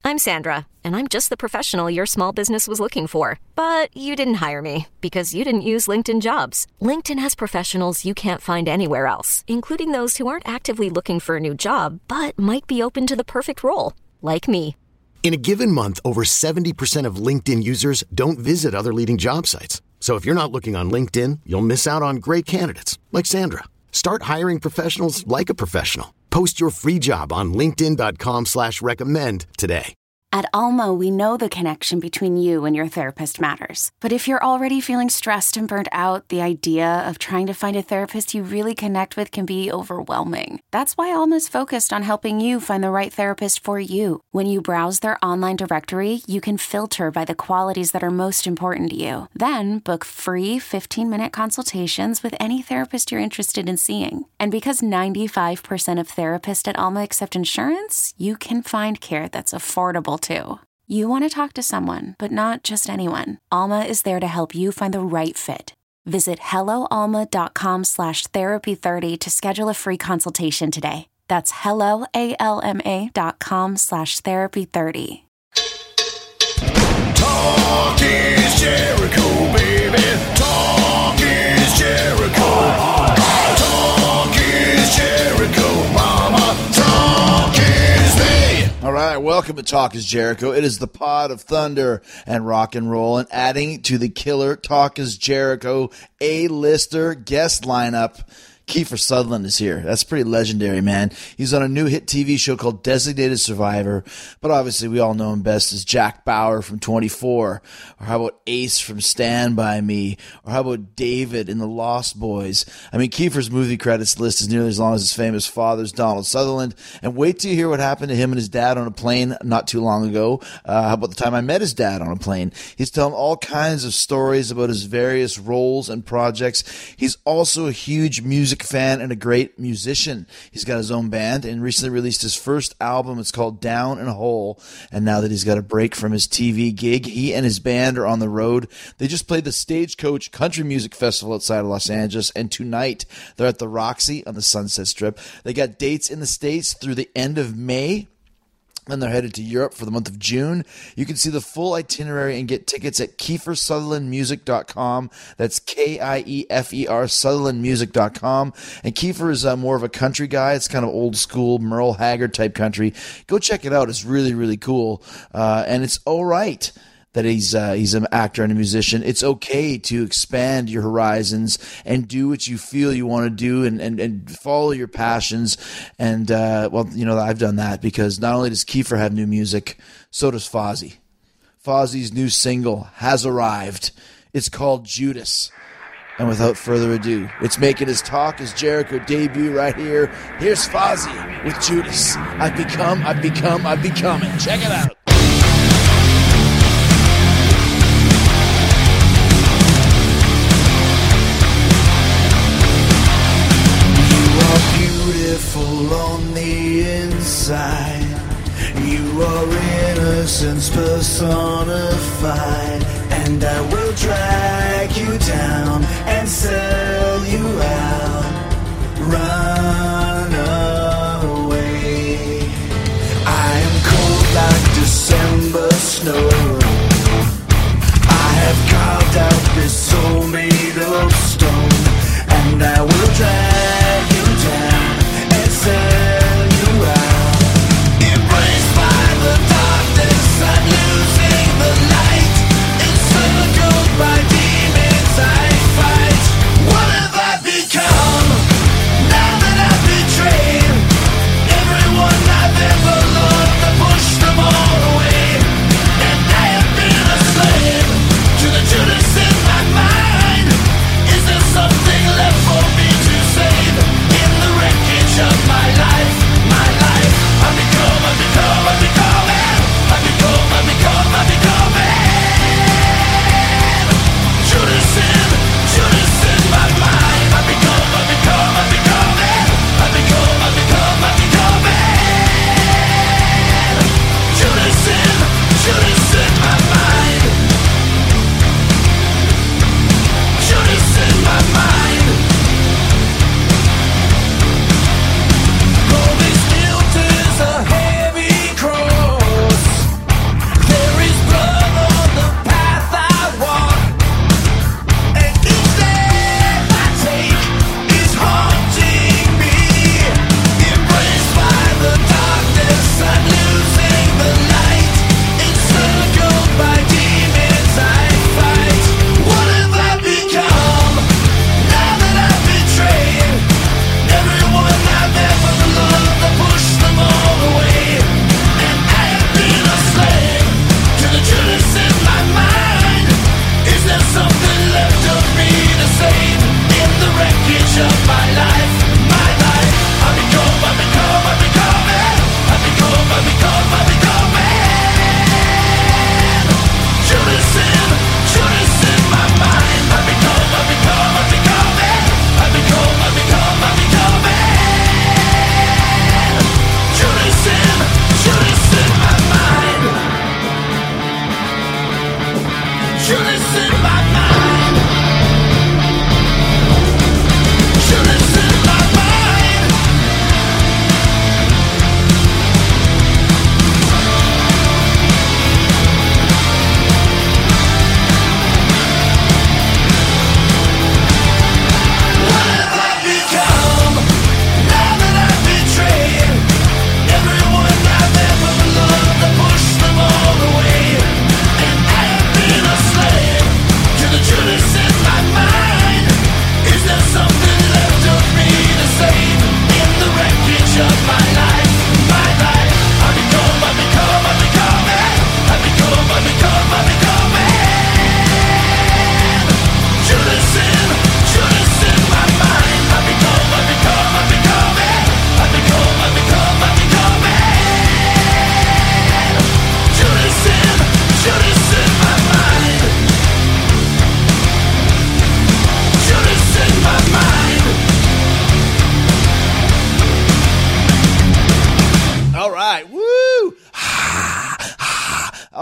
I'm Sandra, and I'm just the professional your small business was looking for. But you didn't hire me because you didn't use LinkedIn Jobs. LinkedIn has professionals you can't find anywhere else, including those who aren't actively looking for a new job, but might be open to the perfect role, like me. In a given month, over 70% of LinkedIn users don't visit other leading job sites. So if you're not looking on LinkedIn, you'll miss out on great candidates like Sandra. Start hiring professionals like a professional. Post your free job on linkedin.com/recommend today. At Alma, we know the connection between you and your therapist matters. But if you're already feeling stressed and burnt out, the idea of trying to find a therapist you really connect with can be overwhelming. That's why Alma's focused on helping you find the right therapist for you. When you browse their online directory, you can filter by the qualities that are most important to you. Then book free 15-minute consultations with any therapist you're interested in seeing. And because 95% of therapists at Alma accept insurance, you can find care that's affordable too. You want to talk to someone, but not just anyone. Alma is there to help you find the right fit. Visit helloalma.com/therapy30 to schedule a free consultation today. That's helloalma.com/therapy30. Talk is Jericho, baby. Talk is Jericho. Talk is Jericho, mama. Talk is me. All right, welcome to Talk is Jericho. It is the pod of thunder and rock and roll, and adding to the killer Talk is Jericho A-lister guest lineup, Kiefer Sutherland is here. That's pretty legendary, man. He's on a new hit TV show called Designated Survivor, but obviously we all know him best as Jack Bauer from 24, or how about Ace from Stand By Me, or how about David in The Lost Boys. I mean, Kiefer's movie credits list is nearly as long as his famous father's, Donald Sutherland, and wait till you hear what happened to him and his dad on a plane not too long ago. How about the time I met his dad on a plane? He's telling all kinds of stories about his various roles and projects. He's also a huge music fan and a great musician. He's got his own band and recently released his first album. It's called Down in a Hole. And now that he's got a break from his TV gig, he and his band are on the road. They just played the Stagecoach Country Music Festival outside of Los Angeles, and tonight they're at the Roxy on the Sunset Strip. They got dates in the States through the end of May. Then they're headed to Europe for the month of June. You can see the full itinerary and get tickets at KieferSutherlandMusic.com. That's Kiefer, SutherlandMusic.com. And Kiefer is more of a country guy. It's kind of old school Merle Haggard type country. Go check it out. It's really, really cool. And it's all right that he's an actor and a musician. It's okay to expand your horizons and do what you feel you want to do and follow your passions. And, well, you know, I've done that because not only does Kiefer have new music, so does Fozzy. Fozzy's new single has arrived. It's called Judas. And without further ado, it's making his Talk is Jericho debut right here. Here's Fozzy with Judas. I've becoming. Check it out. Beautiful on the inside, you are innocence personified, and I will drag you down and sell you out. Run away. I am cold like December snow. I have carved out this soul made of stone, and I will drag you down and sell you out. Embraced by the darkness, I'm losing the light. Encircled by demons I fight. What have I become? Now that I've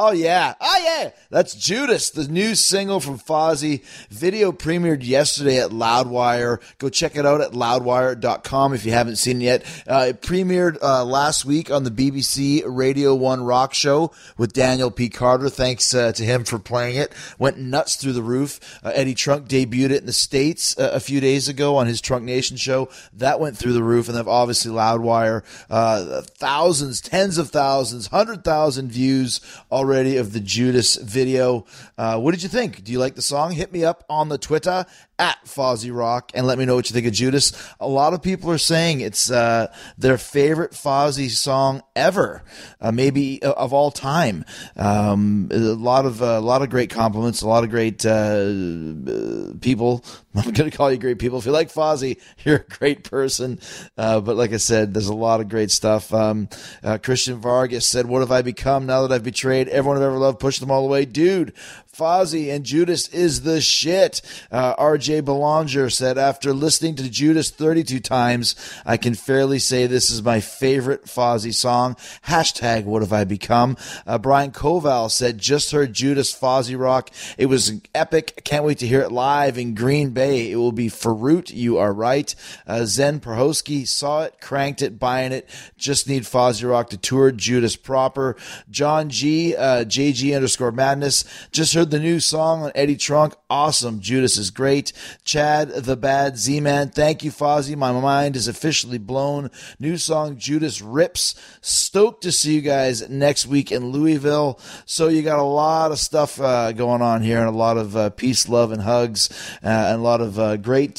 Oh, yeah. That's Judas, the new single from Fozzy. Video premiered yesterday at Loudwire. Go check it out at loudwire.com if you haven't seen it yet. It premiered last week on the BBC Radio 1 Rock Show with Daniel P. Carter. Thanks to him for playing it. Went nuts through the roof. Eddie Trunk debuted it in the States a few days ago on his Trunk Nation show. That went through the roof. And then obviously Loudwire, thousands, tens of thousands, 100,000 views already of the Judas video. What did you think? Do you like the song? Hit me up on the Twitter at Fozzy Rock and let me know what you think of Judas. A lot of people are saying it's their favorite Fozzy song ever, maybe of all time. A lot of great compliments, a lot of great people. I'm going to call you great people. If you like Fozzy, you're a great person. But like I said, there's a lot of great stuff. Christian Vargas said, "What have I become now that I've betrayed everyone I've ever loved, pushed them all away? Dude, Fozzy and Judas is the shit." RJ Belanger said, "After listening to Judas 32 times, I can fairly say this is my favorite Fozzy song. Hashtag what have I become?" Brian Koval said, "Just heard Judas Fozzy Rock. It was epic. Can't wait to hear it live in Green Bay. It will be Farut. You are right." Zen Prohoski saw it, cranked it, buying it. Just need Fozzy Rock to tour Judas proper. John G, JG_Madness, just heard the new song on Eddie Trunk. Awesome. Judas is great. Chad the Bad Z-Man, thank you, Fozzy. My mind is officially blown. New song Judas rips. Stoked to see you guys next week in Louisville. So you got a lot of stuff going on here, and a lot of peace, love, and hugs, and a lot of great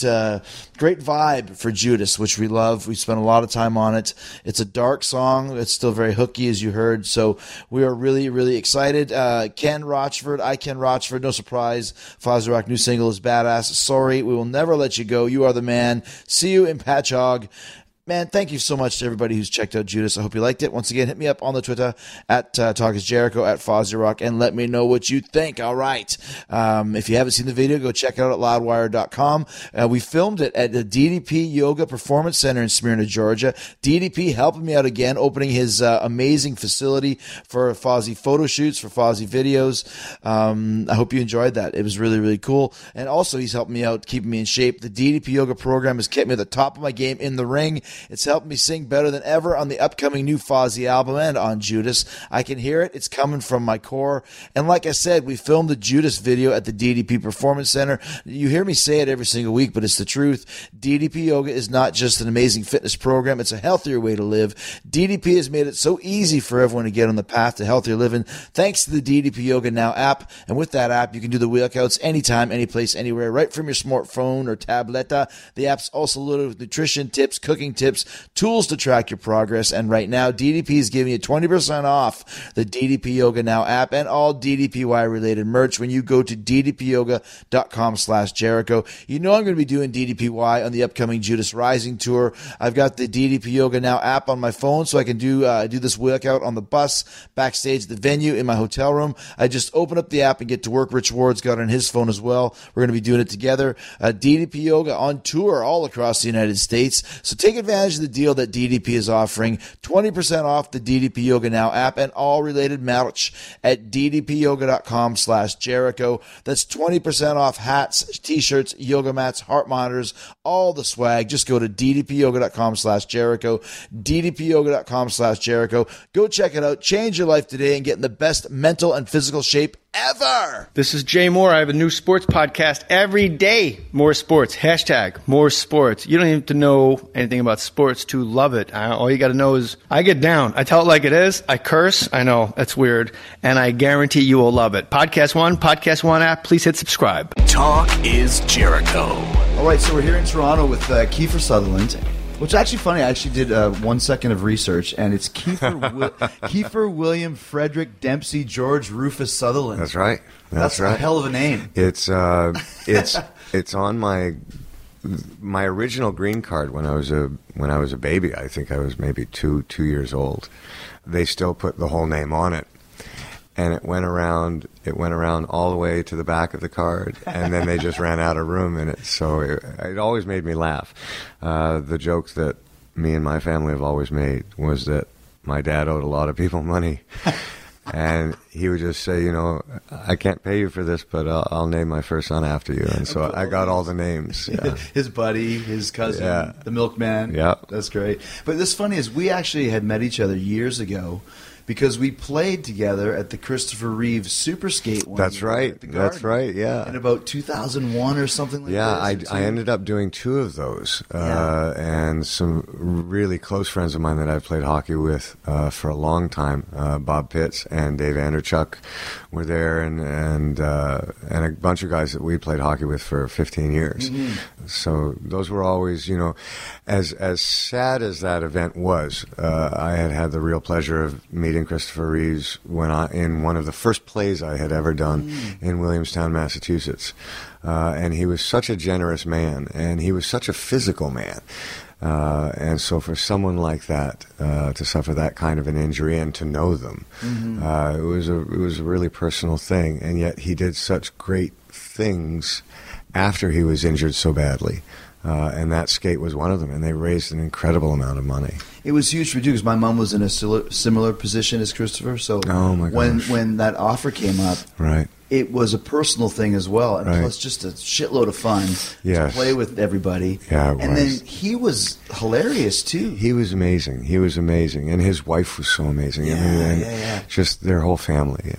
vibe for Judas, which we love. We spent a lot of time on it. It's a dark song. It's still very hooky, as you heard. So we are really, really excited. Ken Rochford, no surprise. Fozzy Rock new single is badass. Sorry, we will never let you go. You are the man. See you in Patchogue. Man, thank you so much to everybody who's checked out Judas. I hope you liked it. Once again, hit me up on the Twitter at Talk is Jericho, at Fozzy Rock, and let me know what you think. All right. If you haven't seen the video, go check it out at loudwire.com. We filmed it at the DDP Yoga Performance Center in Smyrna, Georgia. DDP helping me out again, opening his amazing facility for Fozzy photo shoots, for Fozzy videos. I hope you enjoyed that. It was really, really cool. And also, he's helping me out, keeping me in shape. The DDP Yoga program has kept me at the top of my game in the ring. It's helped me sing better than ever on the upcoming new Fozzy album and on Judas. I can hear it. It's coming from my core. And like I said, we filmed the Judas video at the DDP Performance Center. You hear me say it every single week, but it's the truth. DDP Yoga is not just an amazing fitness program. It's a healthier way to live. DDP has made it so easy for everyone to get on the path to healthier living thanks to the DDP Yoga Now app. And with that app, you can do the workouts anytime, anyplace, anywhere, right from your smartphone or tableta. The app's also loaded with nutrition tips, cooking tips, tools to track your progress. And right now, DDP is giving you 20% off the DDP Yoga Now app and all DDPY related merch when you go to ddpyoga.com/Jericho. You know I'm going to be doing DDPY on the upcoming Judas Rising tour. I've got the DDP Yoga Now app on my phone so I can do this workout on the bus, backstage at the venue, in my hotel room. I just open up the app and get to work. Rich Ward's got it on his phone as well. We're going to be doing it together. DDP Yoga on tour all across the United States. So take advantage of the deal that DDP is offering. 20% off the DDP Yoga Now app and all related merch at ddpyoga.com/Jericho. That's 20% off hats, t-shirts, yoga mats, heart monitors, all the swag. Just go to ddpyoga.com/Jericho, ddpyoga.com/Jericho. Go check it out. Change your life today and get in the best mental and physical shape ever. This is Jay Moore. I have a new sports podcast every day. More sports. Hashtag more sports. You don't even have to know anything about sports to love it. All you got to know is I get down. I tell it like it is. I curse. I know. That's weird. And I guarantee you will love it. Podcast One app. Please hit subscribe. Talk is Jericho. All right, so we're here in Toronto with Kiefer Sutherland. Which is actually funny. I actually did 1 second of research, and it's Kiefer William Frederick Dempsey George Rufus Sutherland. That's right. That's right. a hell of a name. It's on my original green card when I was a baby. I think I was maybe two years old. They still put the whole name on it. And it went around all the way to the back of the card, and then they just ran out of room in it. So it always made me laugh. The joke that me and my family have always made was that my dad owed a lot of people money, And he would just say, I can't pay you for this, but I'll name my first son after you. And so I got all the names. Yeah. His buddy, his cousin, the milkman. Yeah. That's great. But this funny is we actually had met each other years ago because we played together at the Christopher Reeve Super Skate one. That's year right. at the Garden. That's right, yeah. In about 2001 or something like that. that. Yeah, I ended up doing 2 of those. And some really close friends of mine that I've played hockey with for a long time, Bob Pitts and Dave Anderchuk were there, and a bunch of guys that we played hockey with for 15 years. Mm-hmm. So those were always, as sad as that event was, I had the real pleasure of meeting Christopher Reeves in one of the first plays I had ever done in Williamstown, Massachusetts. And he was such a generous man, and he was such a physical man. And so for someone like that to suffer that kind of an injury and to know them, it was a really personal thing. And yet he did such great things after he was injured so badly. And that skate was one of them, and they raised an incredible amount of money. It was huge for you because my mom was in a similar position as Christopher. So oh when that offer came up, right, it was a personal thing as well, and plus just a shitload of fun to play with everybody. Yeah, and then he was hilarious too. He was amazing. He was amazing, and his wife was so amazing. Just their whole family.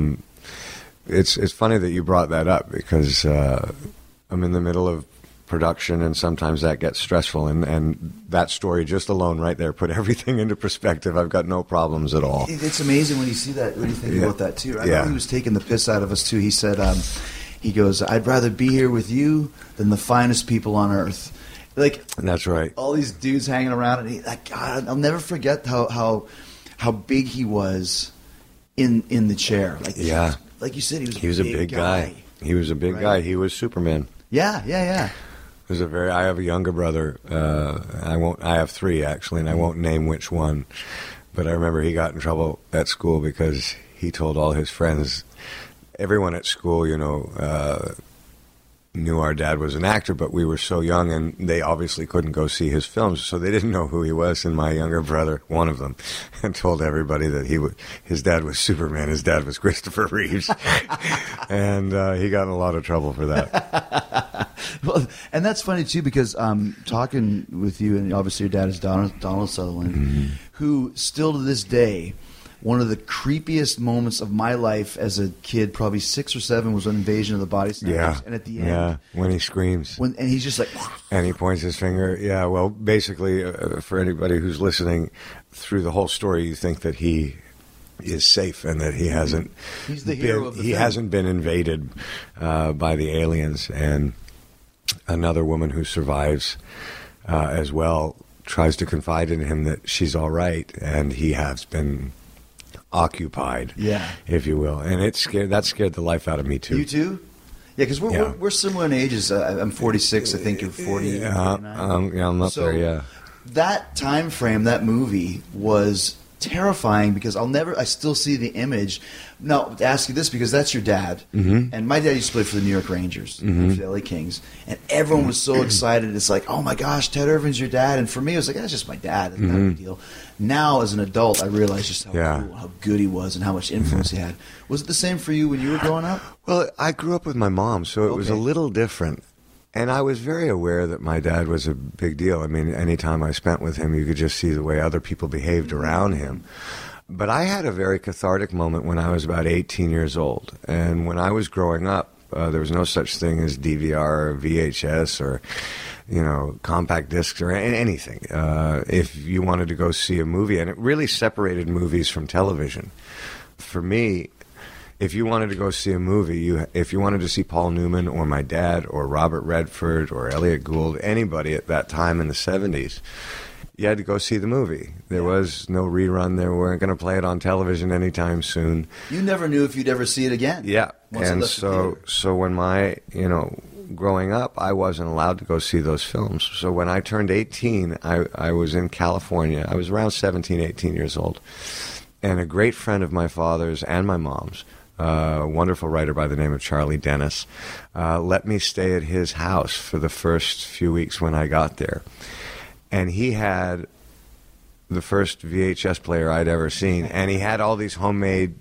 It's funny that you brought that up because I'm in the middle of production, and sometimes that gets stressful, and that story just alone right there put everything into perspective. I've got no problems at all. It's amazing when you see that, when you think about that too. I know he was taking the piss out of us too. He said, he goes, "I'd rather be here with you than the finest people on earth." Like, that's right. All these dudes hanging around, and God, I'll never forget how big he was in the chair. Like you said, he was a big guy. He was a big guy. He was Superman. Yeah. I have a younger brother. I have 3 actually, and I won't name which one. But I remember he got in trouble at school because he told all his friends, everyone at school, knew our dad was an actor, but we were so young, and they obviously couldn't go see his films, so they didn't know who he was. And my younger brother, one of them, and told everybody that his dad was Superman, his dad was Christopher Reeves, and he got in a lot of trouble for that. Well, and that's funny too because talking with you, and obviously your dad is Donald Sutherland, who still to this day, one of the creepiest moments of my life as a kid, probably 6 or 7, was an Invasion of the Body Snatchers. Yeah. And at the end, when he screams, and he's just like, and he points his finger. Yeah, well, basically, for anybody who's listening, through the whole story, you think that he is safe and that he hasn't. He's the hero of the film. Hasn't been invaded by the aliens. And another woman who survives as well tries to confide in him that she's all right, and he has been occupied, if you will, and that scared the life out of me too. You too? Yeah, because we're similar in ages. I'm 46. I think you're 40. Yeah, I'm up there. Yeah, that time frame, that movie was terrifying because I still see the image. Now, to ask you this, because that's your dad, and my dad used to play for the New York Rangers, for the LA Kings, and everyone was so excited. It's like, oh my gosh, Ted Irvin's your dad, and for me, it was like, that's just my dad. It's not a big deal. Now, as an adult, I realize just how cool, how good he was, and how much influence he had. Was it the same for you when you were growing up? Well, I grew up with my mom, so it was a little different. And I was very aware that my dad was a big deal. I mean, any time I spent with him, you could just see the way other people behaved around him. But I had a very cathartic moment when I was about 18 years old. And when I was growing up, there was no such thing as DVR or VHS or, compact discs or anything. If you wanted to go see a movie, and it really separated movies from television. For me, if you wanted to go see a movie, if you wanted to see Paul Newman or my dad or Robert Redford or Elliot Gould, anybody at that time in the 70s, you had to go see the movie. There was no rerun. They weren't going to play it on television anytime soon. You never knew if you'd ever see it again. Yeah. And so when growing up, I wasn't allowed to go see those films. So when I turned 18, I was in California. I was around 17, 18 years old. And a great friend of my father's and my mom's, a wonderful writer by the name of Charlie Dennis, let me stay at his house for the first few weeks when I got there. And he had the first VHS player I'd ever seen, and he had all these homemade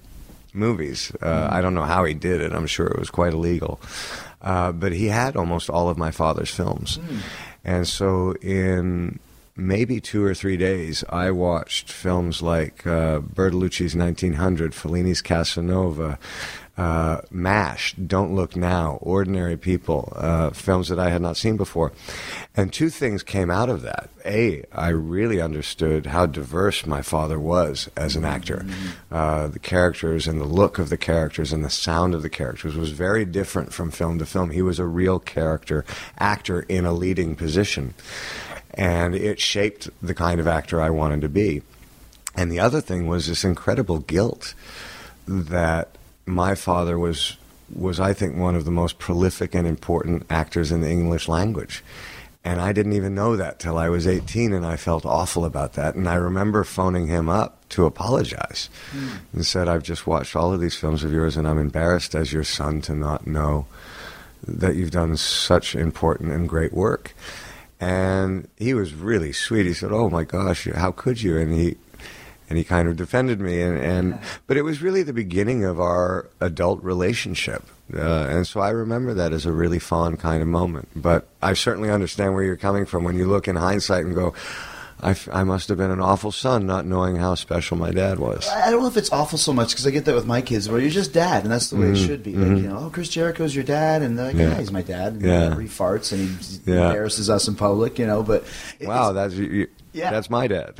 movies. I don't know how he did it. I'm sure it was quite illegal. But he had almost all of my father's films. And so in maybe 2 or 3 days, I watched films like Bertolucci's 1900, Fellini's Casanova, MASH, Don't Look Now, Ordinary People, films that I had not seen before. And 2 things came out of that. A, I really understood how diverse my father was as an actor. The characters and the look of the characters and the sound of the characters was very different from film to film. He was a real character actor in a leading position. And it shaped the kind of actor I wanted to be. And the other thing was this incredible guilt that my father was I think one of the most prolific and important actors in the English language. And I didn't even know that till I was 18, and I felt awful about that. And I remember phoning him up to apologize and said, I've just watched all of these films of yours, and I'm embarrassed as your son to not know that you've done such important and great work. And he was really sweet. He said, oh my gosh, how could you? And he kind of defended me, but it was really the beginning of our adult relationship, and so I remember that as a really fond kind of moment. But I certainly understand where you're coming from when you look in hindsight and go, I must have been an awful son not knowing how special my dad was. I don't know if it's awful so much, because I get that with my kids, where you're just dad, and that's the way it should be. Like, oh, Chris Jericho's your dad, and they're like, yeah, he's my dad. And he farts and he embarrasses us in public, but wow, that's that's my dad.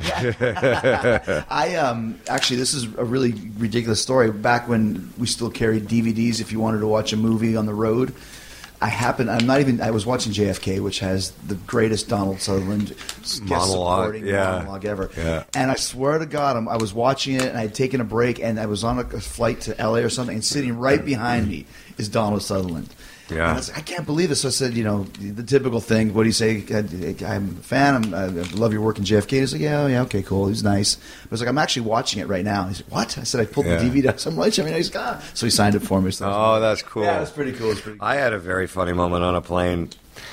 Actually, this is a really ridiculous story. Back when we still carried DVDs, if you wanted to watch a movie on the road, I was watching JFK, which has the greatest Donald Sutherland monologue ever. Yeah. And I swear to God, I was watching it, and I had taken a break, and I was on a flight to LA or something, and sitting right behind me is Donald Sutherland. Yeah. And I was like, I can't believe this. So I said, the typical thing. What do you say? I'm a fan. I love your work in JFK. He's like, yeah, okay, cool. He's nice. But I was like, I'm actually watching it right now. He's like, what? I said, I pulled the DVD out. So I'm watching it. He's like, so he signed it for me. So that's cool. Yeah, it's pretty cool. I had a very funny moment on a plane.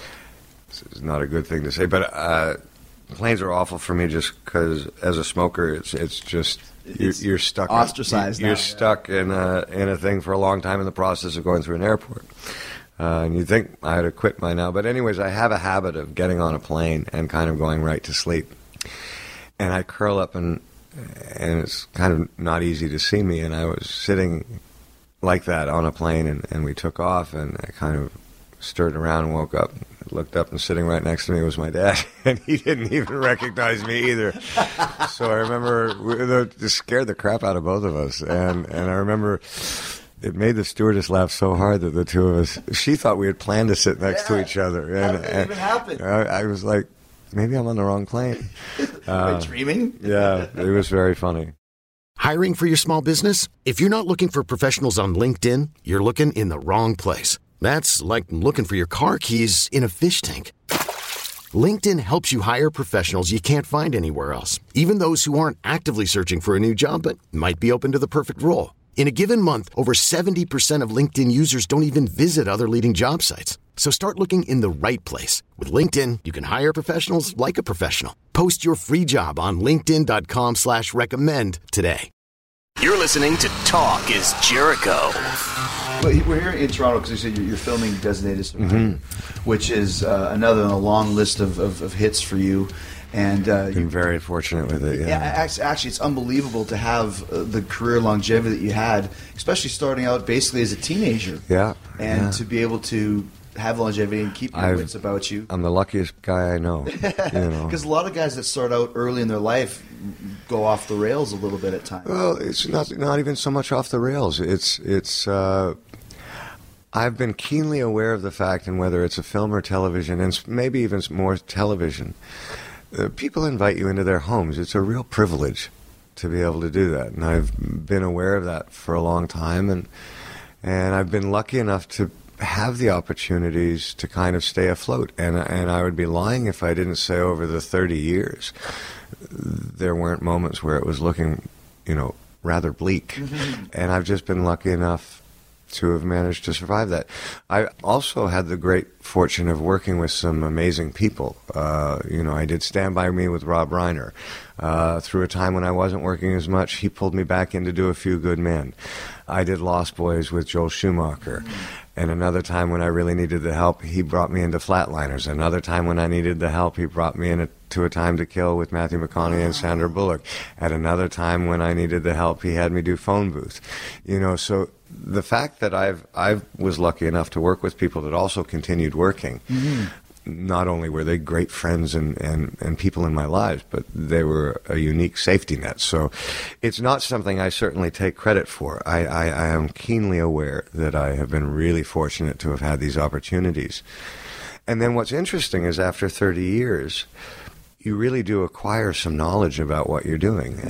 This is not a good thing to say, but planes are awful for me just because as a smoker, it's just you're stuck. Ostracized. You're stuck in a thing for a long time in the process of going through an airport. And you'd think I had to quit by now. But anyways, I have a habit of getting on a plane and kind of going right to sleep. And I curl up, and it's kind of not easy to see me. And I was sitting like that on a plane, and we took off, and I kind of stirred around and woke up, looked up, and sitting right next to me was my dad. And he didn't even recognize me either. So I remember it scared the crap out of both of us. And I remember it made the stewardess laugh so hard that the two of us, she thought we had planned to sit next to each other. How did it even happen? I was like, maybe I'm on the wrong plane. Am I dreaming? Yeah, it was very funny. Hiring for your small business? If you're not looking for professionals on LinkedIn, you're looking in the wrong place. That's like looking for your car keys in a fish tank. LinkedIn helps you hire professionals you can't find anywhere else, even those who aren't actively searching for a new job but might be open to the perfect role. In a given month, over 70% of LinkedIn users don't even visit other leading job sites. So start looking in the right place. With LinkedIn, you can hire professionals like a professional. Post your free job on linkedin.com/recommend today. You're listening to Talk is Jericho. Well, we're here in Toronto because you said you're filming Designated Survivor, which is another on a long list of hits for you. And been very fortunate with it. Yeah, actually, it's unbelievable to have the career longevity that you had, especially starting out basically as a teenager. Yeah, and to be able to have longevity and keep your wits about you. I'm the luckiest guy I know. Because a lot of guys that start out early in their life go off the rails a little bit at times. Well, it's not even so much off the rails. It's. I've been keenly aware of the fact, and whether it's a film or television, and maybe even more television. People invite you into their homes. It's a real privilege to be able to do that, and I've been aware of that for a long time, and I've been lucky enough to have the opportunities to kind of stay afloat. And I would be lying if I didn't say over the 30 years there weren't moments where it was looking, rather bleak. And I've just been lucky enough to have managed to survive that. I also had the great fortune of working with some amazing people. I did Stand By Me with Rob Reiner. Through a time when I wasn't working as much, he pulled me back in to do A Few Good Men. I did Lost Boys with Joel Schumacher. And another time when I really needed the help, he brought me into Flatliners. Another time when I needed the help, he brought me into A Time to Kill with Matthew McConaughey and Sandra Bullock. At another time when I needed the help, he had me do Phone Booth. So the fact that I was lucky enough to work with people that also continued working, not only were they great friends and people in my lives, but they were a unique safety net. So it's not something I certainly take credit for. I am keenly aware that I have been really fortunate to have had these opportunities. And then what's interesting is after 30 years, you really do acquire some knowledge about what you're doing.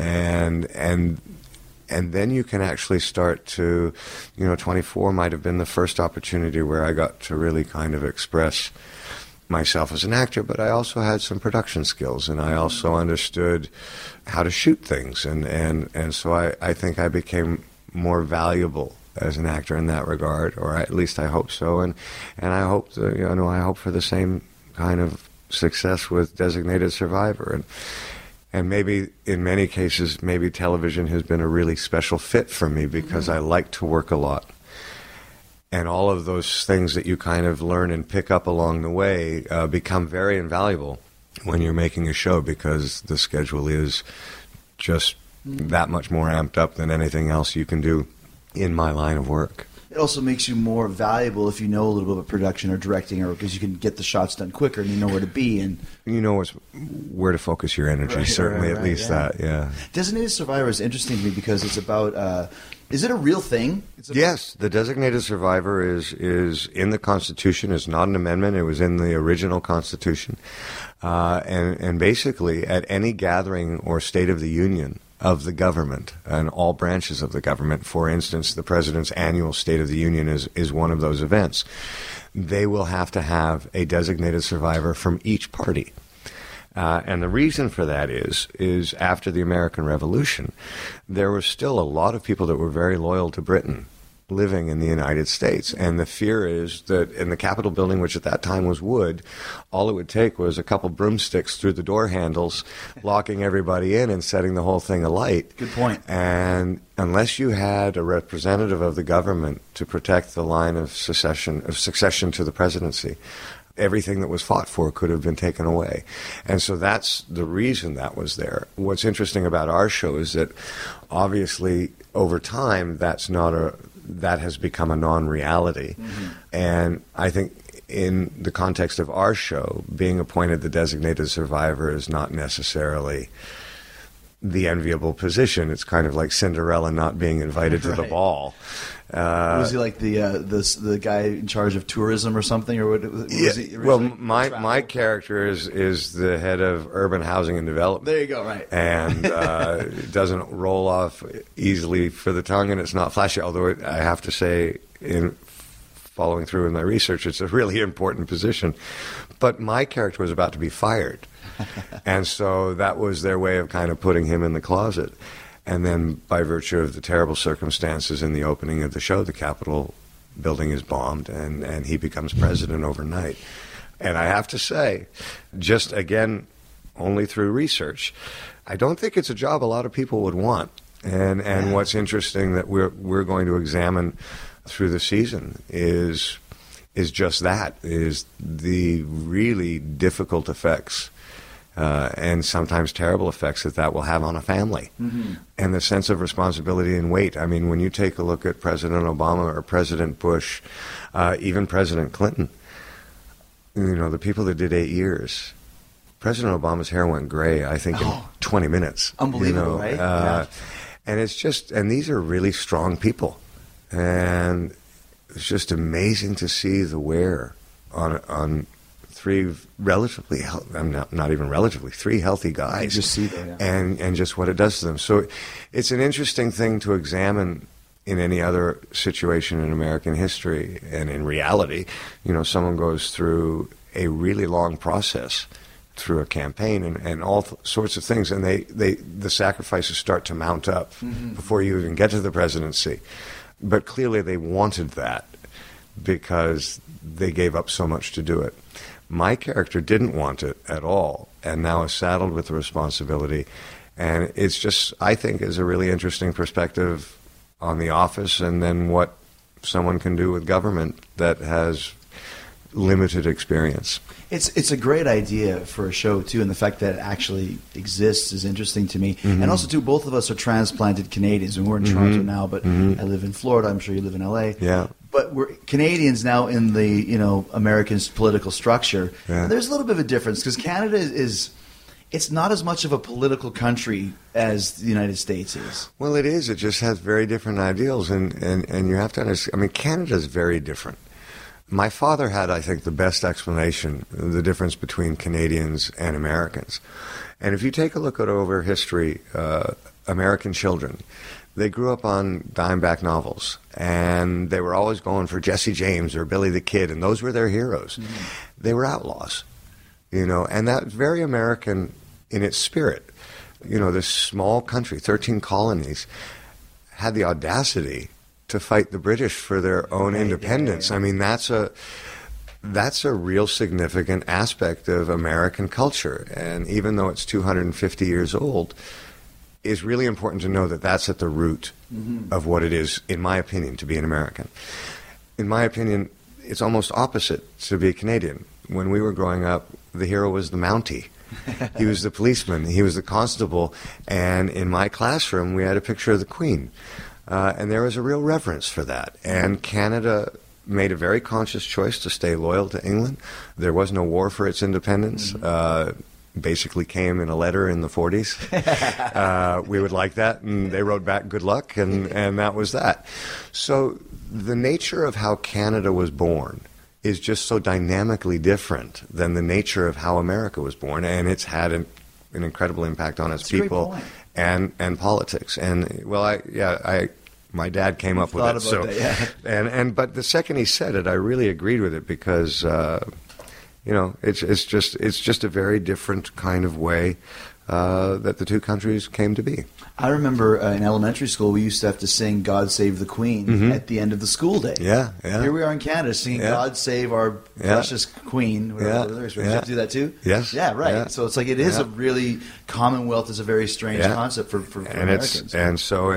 And then you can actually start to, 24 might have been the first opportunity where I got to really kind of express myself as an actor, but I also had some production skills, and I also understood how to shoot things, and so I think I became more valuable as an actor in that regard, or at least I hope so, and I hope I hope for the same kind of success with Designated Survivor, and maybe in many cases maybe television has been a really special fit for me because I like to work a lot. And all of those things that you kind of learn and pick up along the way become very invaluable when you're making a show, because the schedule is just that much more amped up than anything else you can do in my line of work. It also makes you more valuable if you know a little bit about production or directing, or because you can get the shots done quicker and you know where to be. And you know where to focus your energy, certainly, at least that, yeah. Designated Survivor is interesting to me because it's about... is it a real thing? Yes, the Designated Survivor is in the Constitution. It's not an amendment. It was in the original Constitution. And basically, at any gathering or State of the Union of the government and all branches of the government, for instance, the President's annual State of the Union is one of those events, they will have to have a designated survivor from each party. And the reason for that is after the American Revolution, there were still a lot of people that were very loyal to Britain living in the United States. And the fear is that in the Capitol building, which at that time was wood, all it would take was a couple broomsticks through the door handles, locking everybody in and setting the whole thing alight. Good point. And unless you had a representative of the government to protect the line of succession to the presidency, everything that was fought for could have been taken away. And so that's the reason that was there. What's interesting about our show is that obviously over time that has become a non-reality. And I think in the context of our show, being appointed the designated survivor is not necessarily the enviable position. It's kind of like Cinderella not being invited to the ball. Was he like the guy in charge of tourism or something, or what? Was he well, my character is the head of urban housing and development. There you go, right? And it doesn't roll off easily for the tongue, and it's not flashy. Although I have to say, in following through in my research, it's a really important position. But my character was about to be fired, and so that was their way of kind of putting him in the closet. And then by virtue of the terrible circumstances in the opening of the show, the Capitol building is bombed, and he becomes president overnight. And I have to say, just again, only through research, I don't think it's a job a lot of people would want. And what's interesting that we're going to examine through the season is just that, is the really difficult effects and sometimes terrible effects that will have on a family. And the sense of responsibility and weight. I mean, when you take a look at President Obama or President Bush, even President Clinton, the people that did 8 years, President Obama's hair went gray, I think, in 20 minutes. Unbelievable, right? Yeah. And it's just, and these are really strong people. And it's just amazing to see the wear on three relatively, not even relatively, three healthy guys. You just see them, yeah. And just what it does to them. So it's an interesting thing to examine in any other situation in American history. And in reality, someone goes through a really long process through a campaign and all sorts of things, and the sacrifices start to mount up before you even get to the presidency. But clearly they wanted that because they gave up so much to do it. My character didn't want it at all, and now is saddled with the responsibility. And it's just, I think, is a really interesting perspective on the office and then what someone can do with government that has limited experience. It's a great idea for a show, too, and the fact that it actually exists is interesting to me. Mm-hmm. And also, too, both of us are transplanted Canadians, and we're in Toronto now, but I live in Florida. I'm sure you live in L.A. Yeah. But we're Canadians now in the, American political structure. Yeah. And there's a little bit of a difference because Canada is it's not as much of a political country as the United States is. Well, it is. It just has very different ideals, and you have to understand. I mean, Canada is very different. My father had, I think, the best explanation, the difference between Canadians and Americans. And if you take a look at over history, American children, they grew up on dime-back novels, and they were always going for Jesse James or Billy the Kid, and those were their heroes. Mm-hmm. They were outlaws, and that's very American in its spirit. This small country, 13 colonies, had the audacity to fight the British for their own independence. Yeah. I mean, that's a real significant aspect of American culture. And even though it's 250 years old, it's really important to know that that's at the root of what it is, in my opinion, to be an American. In my opinion, it's almost opposite to be a Canadian. When we were growing up, the hero was the Mountie. He was the policeman. He was the constable. And in my classroom, we had a picture of the Queen. And there was a real reverence for that. And Canada made a very conscious choice to stay loyal to England. There was no war for its independence. Basically came in a letter in the 40s. We would like that. And they wrote back, good luck. And that was that. So the nature of how Canada was born is just so dynamically different than the nature of how America was born. And it's had an incredible impact on its people and politics. And, well, my dad came up with it. So, but the second he said it, I really agreed with it because, it's just a very different kind of way that the two countries came to be. I remember in elementary school, we used to have to sing "God Save the Queen" at the end of the school day. Yeah. Here we are in Canada singing "God Save Our Precious Queen." We have to do that too. Yes. Yeah. Right. Yeah. So it's like it is a really Commonwealth is a very strange concept for Americans. And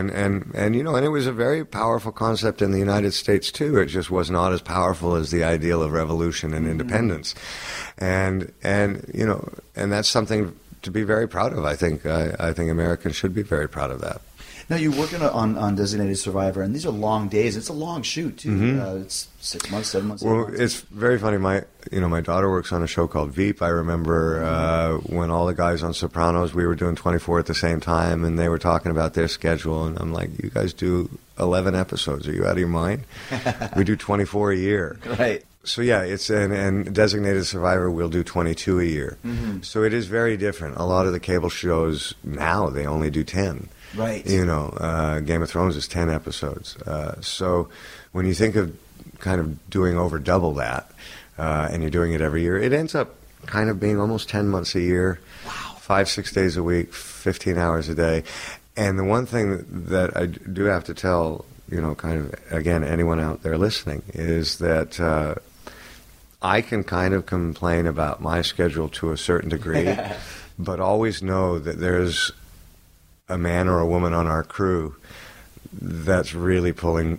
it was a very powerful concept in the United States too. It just was not as powerful as the ideal of revolution and independence, and that's something to be very proud of. I think Americans should be very proud of that. Now, you're working on Designated Survivor, and these are long days. It's a long shoot, too. It's 6 months, 7 months. Well, it's very funny. My daughter works on a show called Veep. I remember when all the guys on Sopranos, we were doing 24 at the same time, and they were talking about their schedule, and I'm like, you guys do 11 episodes. Are you out of your mind? We do 24 a year. Right. So yeah, it's and Designated Survivor will do 22 a year. So it is very different. A lot of the cable shows now, they only do 10. Right. Game of Thrones is 10 episodes. So when you think of kind of doing over double that, and you're doing it every year, it ends up kind of being almost 10 months a year. Wow. 5-6 days a week, 15 hours a day. And the one thing that I do have to tell, kind of, again, anyone out there listening, is that I can kind of complain about my schedule to a certain degree, but always know that there's a man or a woman on our crew that's really pulling,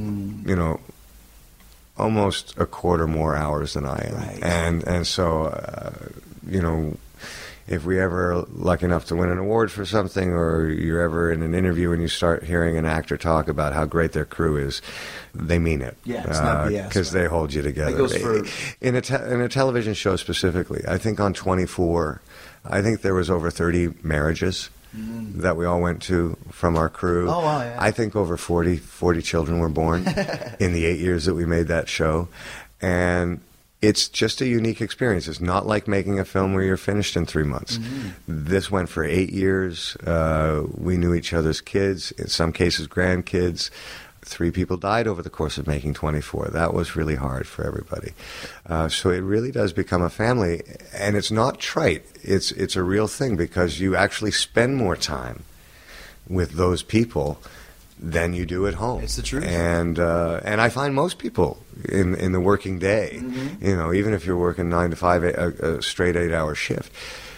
almost a quarter more hours than I am. Right. And so, if we ever are lucky enough to win an award for something, or you're ever in an interview and you start hearing an actor talk about how great their crew is, they mean it. Yeah, it's not BS. Because they hold you together. It goes for... in a television show specifically, I think on 24, I think there was over 30 marriages that we all went to from our crew. Oh, wow, yeah. I think over 40 children were born in the 8 years that we made that show. And it's just a unique experience. It's not like making a film where you're finished in 3 months. This went for 8 years. We knew each other's kids, in some cases grandkids. 3 people died over the course of making 24. That was really hard for everybody. So it really does become a family, and it's not trite. It's a real thing because you actually spend more time with those people than you do at home. It's the truth. And I find most people in the working day, even if you're working 9 to 5, a straight 8-hour shift,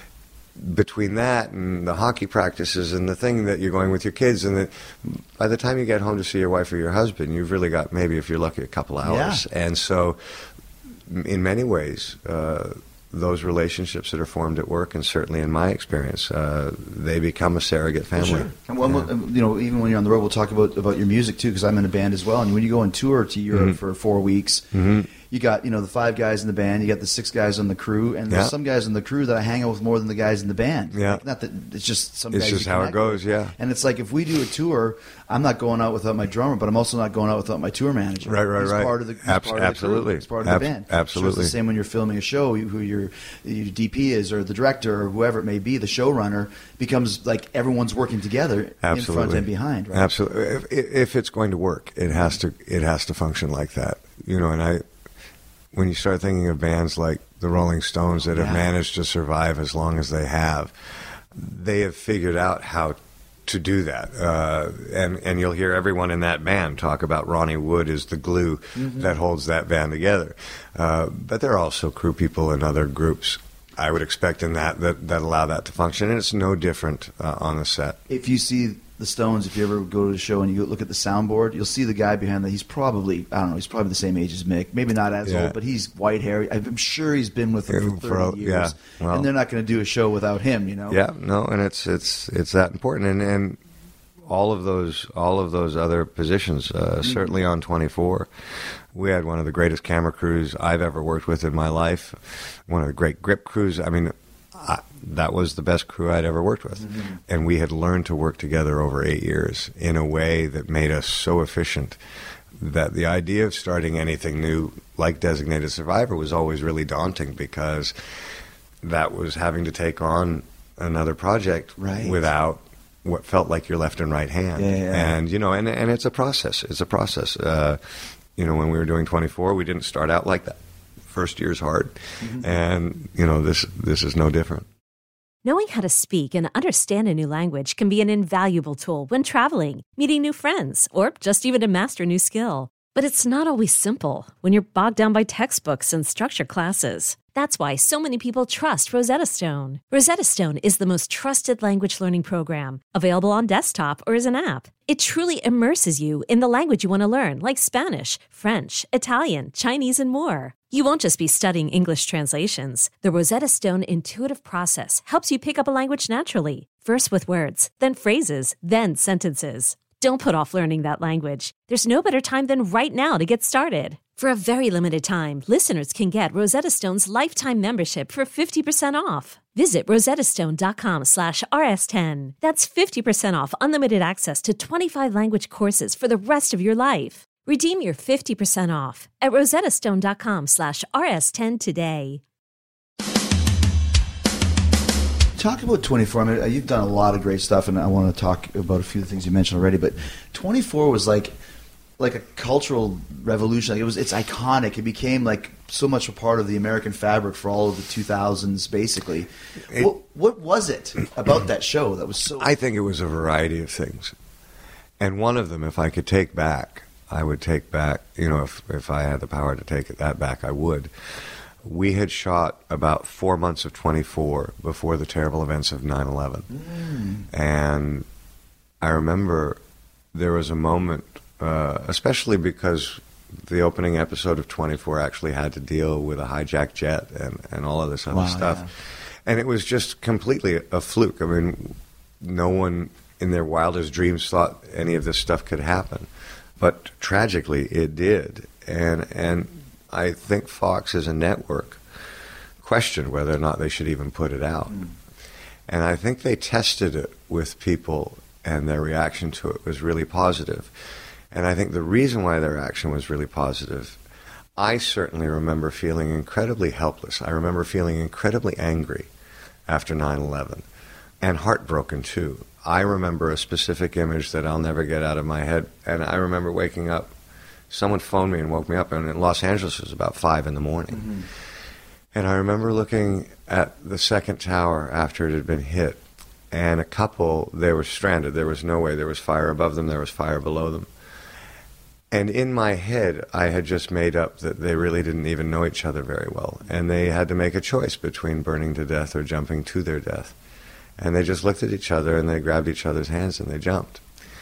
between that and the hockey practices and the thing that you're going with your kids, and by the time you get home to see your wife or your husband, you've really got, maybe if you're lucky, a couple hours. Yeah. And so in many ways, those relationships that are formed at work, and certainly in my experience, they become a surrogate family. Sure. And even when you're on the road, we'll talk about your music too, because I'm in a band as well. And when you go on tour to Europe for 4 weeks, you got the 5 guys in the band, you got the 6 guys on the crew, and there's some guys on the crew that I hang out with more than the guys in the band. Yeah. Like, not that it's just some. It's guys just you how it connect goes. with. Yeah. And it's like, if we do a tour, I'm not going out without my drummer, but I'm also not going out without my tour manager. Right. He's part of the Absolutely. He's part of the band. Absolutely. So it's the same when you're filming a show. Who your DP is, or the director, or whoever it may be, the showrunner becomes like everyone's working together in front and behind. Right? Absolutely. If it's going to work, it has to function like that. And when you start thinking of bands like the Rolling Stones that have managed to survive as long as they have figured out how to do that. And you'll hear everyone in that band talk about Ronnie Wood as the glue that holds that band together. But there are also crew people in other groups, I would expect, in that allow that to function. And it's no different on the set. If you see the Stones, if you ever go to the show and you look at the soundboard, you'll see the guy behind that. He's probably, he's probably the same age as Mick. Maybe not as old, but he's white hair. I'm sure he's been with them for 30 years. Yeah, well, and they're not going to do a show without him, Yeah, no, and it's that important. And all of those other positions, certainly on 24, we had one of the greatest camera crews I've ever worked with in my life. One of the great grip crews. I mean, that was the best crew I'd ever worked with. And we had learned to work together over 8 years in a way that made us so efficient that the idea of starting anything new like Designated Survivor was always really daunting, because that was having to take on another project without what felt like your left and right hand. And and it's a process. It's a process. When we were doing 24, we didn't start out like that. First year's hard, and this is no different. Knowing how to speak and understand a new language can be an invaluable tool when traveling, meeting new friends, or just even to master a new skill. But it's not always simple when you're bogged down by textbooks and structured classes. That's why so many people trust Rosetta Stone. Rosetta Stone is the most trusted language learning program, available on desktop or as an app. It truly immerses you in the language you want to learn, like Spanish, French, Italian, Chinese, and more. You won't just be studying English translations. The Rosetta Stone intuitive process helps you pick up a language naturally, first with words, then phrases, then sentences. Don't put off learning that language. There's no better time than right now to get started. For a very limited time, listeners can get Rosetta Stone's lifetime membership for 50% off. Visit rosettastone.com/rs10. That's 50% off unlimited access to 25 language courses for the rest of your life. Redeem your 50% off at rosettastone.com/rs10 today. Talk about 24. I mean, you've done a lot of great stuff, and I want to talk about a few of the things you mentioned already. But 24 was like a cultural revolution. Like it's iconic. It became like so much a part of the American fabric for all of the 2000s, basically. What was it about that show that was so? I think it was a variety of things, and one of them, if I could take back, I would take back. If I had the power to take that back, I would. We had shot about 4 months of 24 before the terrible events of 9/11. And I remember there was a moment, especially because the opening episode of 24 actually had to deal with a hijacked jet and all of this other stuff. Yeah. And it was just completely a fluke. I mean, no one in their wildest dreams thought any of this stuff could happen. But tragically, it did. And I think Fox as a network questioned whether or not they should even put it out. And I think they tested it with people, and their reaction to it was really positive. And I think the reason why their reaction was really positive, I certainly remember feeling incredibly helpless. I remember feeling incredibly angry after 9/11, and heartbroken too. I remember a specific image that I'll never get out of my head, and I remember waking up. Someone phoned me and woke me up, and in Los Angeles it was about 5 in the morning. And I remember looking at the second tower after it had been hit and a couple, they were stranded. There was no way. There was fire above them. There was fire below them. And in my head, I had just made up that they really didn't even know each other very well. And they had to make a choice between burning to death or jumping to their death. And they just looked at each other and they grabbed each other's hands and they jumped.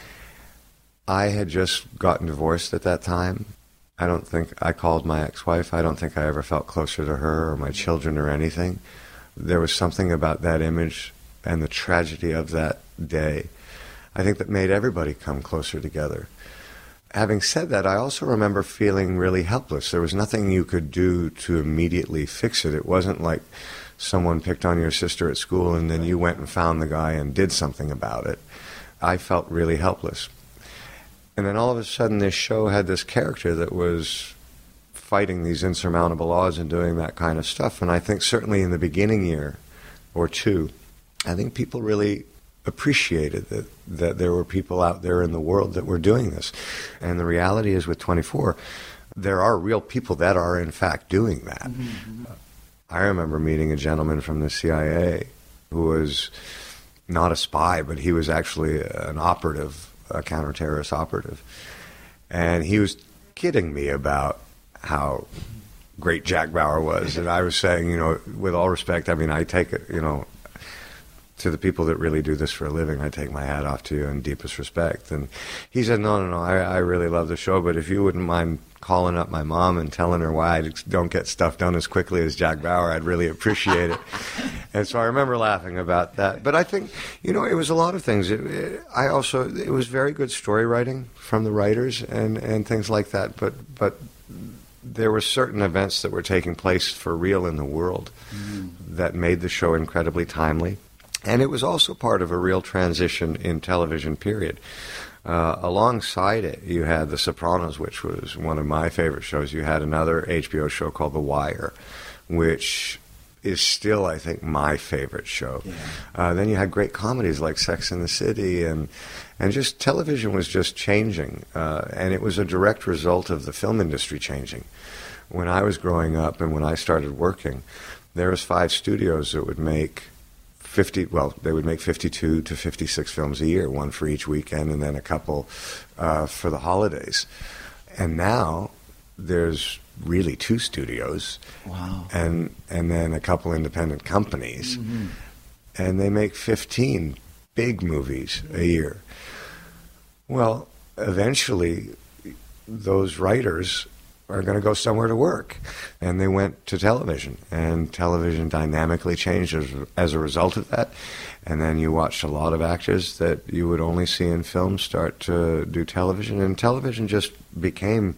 I had just gotten divorced at that time. I don't think I called my ex-wife. I don't think I ever felt closer to her or my children or anything. There was something about that image and the tragedy of that day, I think, that made everybody come closer together. Having said that, I also remember feeling really helpless. There was nothing you could do to immediately fix it. It wasn't like someone picked on your sister at school and then you went and found the guy and did something about it. I felt really helpless. And then all of a sudden this show had this character that was fighting these insurmountable odds and doing that kind of stuff. And I think certainly in the beginning year or two, I think people really appreciated that there were people out there in the world that were doing this. And the reality is with 24, there are real people that are in fact doing that. Mm-hmm. I remember meeting a gentleman from the CIA who was not a spy, but he was actually an operative, a counter-terrorist operative. And he was kidding me about how great Jack Bauer was. And I was saying, you know, with all respect, I mean, I take it, you know, to the people that really do this for a living, I take my hat off to you in deepest respect. And he said, no, I really love the show, but if you wouldn't mind calling up my mom and telling her why I don't get stuff done as quickly as Jack Bauer, I'd really appreciate it. And so I remember laughing about that. But I think, you know, it was a lot of things. It was very good story writing from the writers and things like that. But there were certain events that were taking place for real in the world that made the show incredibly timely. And it was also part of a real transition in television, period. Alongside it, you had The Sopranos, which was one of my favorite shows. You had another HBO show called The Wire, which is still, I think, my favorite show. Yeah. Then you had great comedies like Sex and the City, and just television was just changing. And it was a direct result of the film industry changing. When I was growing up and when I started working, there was 5 studios that would make 52 to 56 films a year, one for each weekend and then a couple for the holidays. And now there's really 2 studios. Wow. And then a couple independent companies. Mm-hmm. And they make 15 big movies a year. Well, eventually those writers are going to go somewhere to work. And they went to television, and television dynamically changed as a result of that. And then you watched a lot of actors that you would only see in films start to do television, and television just became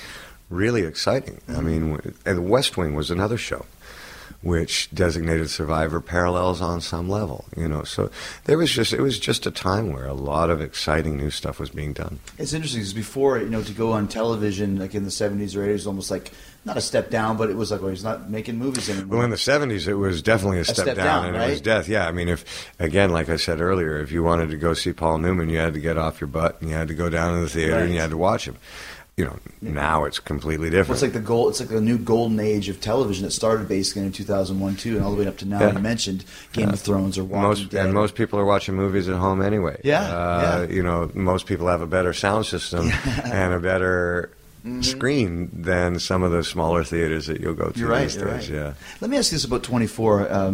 really exciting. I mean, and The West Wing was another show which Designated Survivor parallels on some level, you know. So it was just a time where a lot of exciting new stuff was being done. It's interesting because before, you know, to go on television like in the 70s or 80s was almost like not a step down, but it was like, well, he's not making movies anymore. Well, in the 70s, it was definitely a step down, and right? It was death. Yeah, I mean, if, again, like I said earlier, if you wanted to go see Paul Newman, you had to get off your butt and you had to go down to the theater and you had to watch him. You know, now it's completely different. Well, it's like the new golden age of television that started basically in 2001, 2, and all the way up to now. Yeah. You mentioned Game of Thrones or Walking Dead. And most people are watching movies at home anyway. Yeah. You know, most people have a better sound system and a better screen than some of the smaller theaters that you'll go to these days. Right. Yeah. Let me ask you this about 24.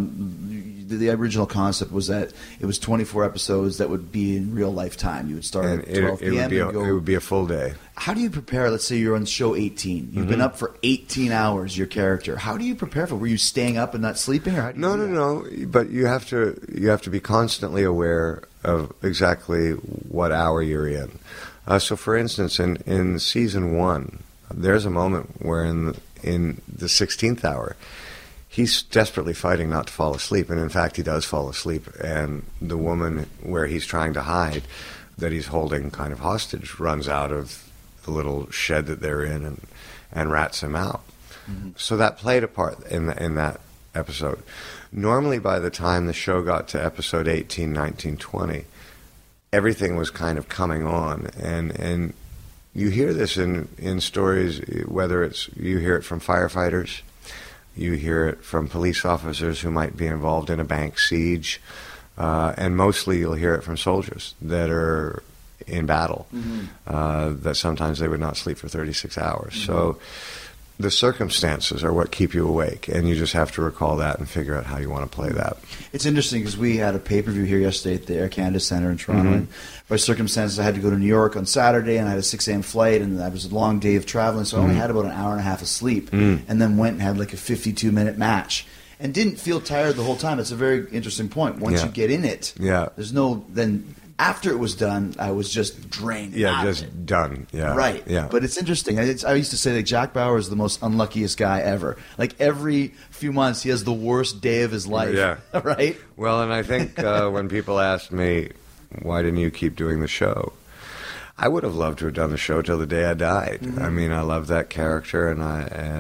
The original concept was that it was 24 episodes that would be in real life time. You would start at 12 p.m. It would be a full day. How do you prepare? Let's say you're on show 18. You've been up for 18 hours, your character. How do you prepare for it? Were you staying up and not sleeping? Or how do you No. But you have to be constantly aware of exactly what hour you're in. So, for instance, in season 1, there's a moment where in the 16th hour, he's desperately fighting not to fall asleep, and in fact he does fall asleep, and the woman where he's trying to hide, that he's holding kind of hostage, runs out of the little shed that they're in and rats him out. Mm-hmm. So that played a part in that episode. Normally by the time the show got to episode 18, 19, 20, everything was kind of coming on, and you hear this in stories, whether you hear it from firefighters, you hear it from police officers who might be involved in a bank siege. and mostly you'll hear it from soldiers that are in battle, that sometimes they would not sleep for 36 hours. So the circumstances are what keep you awake, and you just have to recall that and figure out how you want to play that. It's interesting because we had a pay-per-view here yesterday at the Air Canada Centre in Toronto, and by circumstances I had to go to New York on Saturday, and I had a 6 a.m. flight, and that was a long day of traveling, so I only had about an hour and a half of sleep, and then went and had like a 52-minute match. And didn't feel tired the whole time. It's a very interesting point. Once you get in it, there's no then. After it was done, I was just drained. Yeah, just done. Yeah, right. Yeah, but it's interesting. I used to say that Jack Bauer is the most unluckiest guy ever. Like every few months, he has the worst day of his life. Yeah, right. Well, and I think when people ask me, "Why didn't you keep doing the show?" I would have loved to have done the show till the day I died. I mean, I love that character, and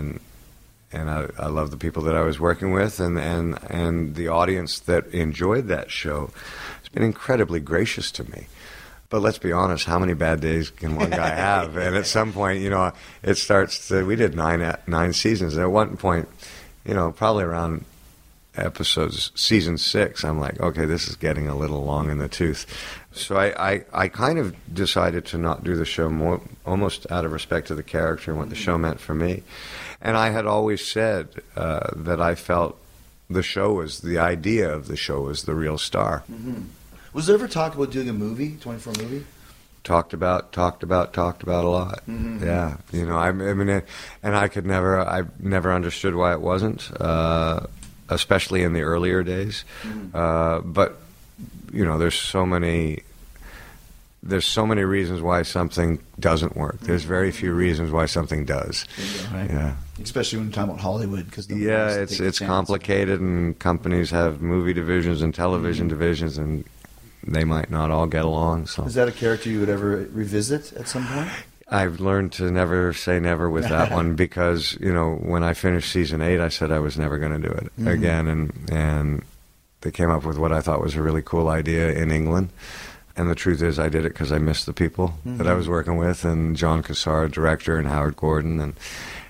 I love the people that I was working with, and the audience that enjoyed that show. Been incredibly gracious to me. But let's be honest, how many bad days can one guy have? And at some point, it starts to, we did nine seasons. And at one point, probably around season 6, I'm like, okay, this is getting a little long in the tooth. So I kind of decided to not do the show more, almost out of respect to the character and what the show meant for me. And I had always said that I felt the idea of the show was the real star. Was there ever talk about doing a movie, 24 movie? Talked about a lot. Yeah, I mean, and I've never understood why it wasn't, especially in the earlier days. But there's so many reasons why something doesn't work. There's very few reasons why something does. Right. Yeah. Especially when you're talking about Hollywood, because it's complicated, and companies have movie divisions and television divisions, and they might not all get along. So, is that a character you would ever revisit at some point? I've learned to never say never with that one, because when I finished season 8, I said I was never going to do it again, and they came up with what I thought was a really cool idea in England. And the truth is, I did it because I missed the people that I was working with, and John Cassar, director, and Howard Gordon, and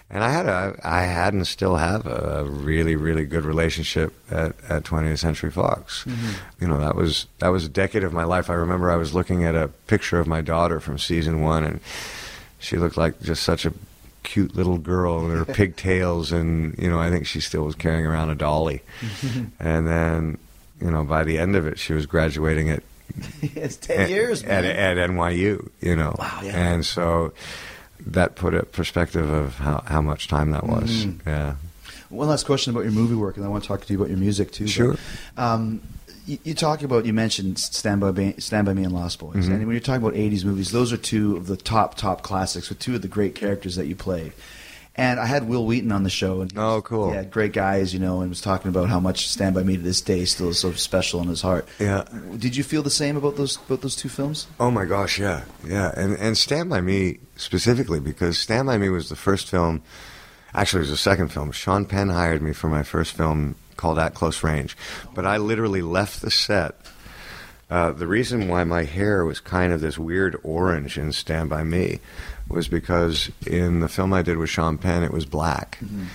I had and still have a really, really good relationship at 20th Century Fox. That was a decade of my life. I remember I was looking at a picture of my daughter from season 1, and she looked like just such a cute little girl with her pigtails, and I think she still was carrying around a dolly. And then, by the end of it, she was graduating at it's 10 years, man. At NYU, Wow, yeah. And so that put a perspective of how much time that was. Yeah. One last question about your movie work, and I want to talk to you about your music too. Sure. But, you mentioned Stand By Me and Lost Boys, and when you're talking about 80s movies, those are two of the top classics with two of the great characters that you played. And I had Will Wheaton on the show. And oh, cool. Yeah, great guys, and was talking about how much Stand By Me to this day still is so special in his heart. Yeah. Did you feel the same about those two films? Oh, my gosh, yeah. Yeah, and Stand By Me specifically, because Stand By Me was the first film, actually it was the second film. Sean Penn hired me for my first film called At Close Range. But I literally left the set. The reason why my hair was kind of this weird orange in Stand By Me was because in the film I did with Sean Penn, it was black.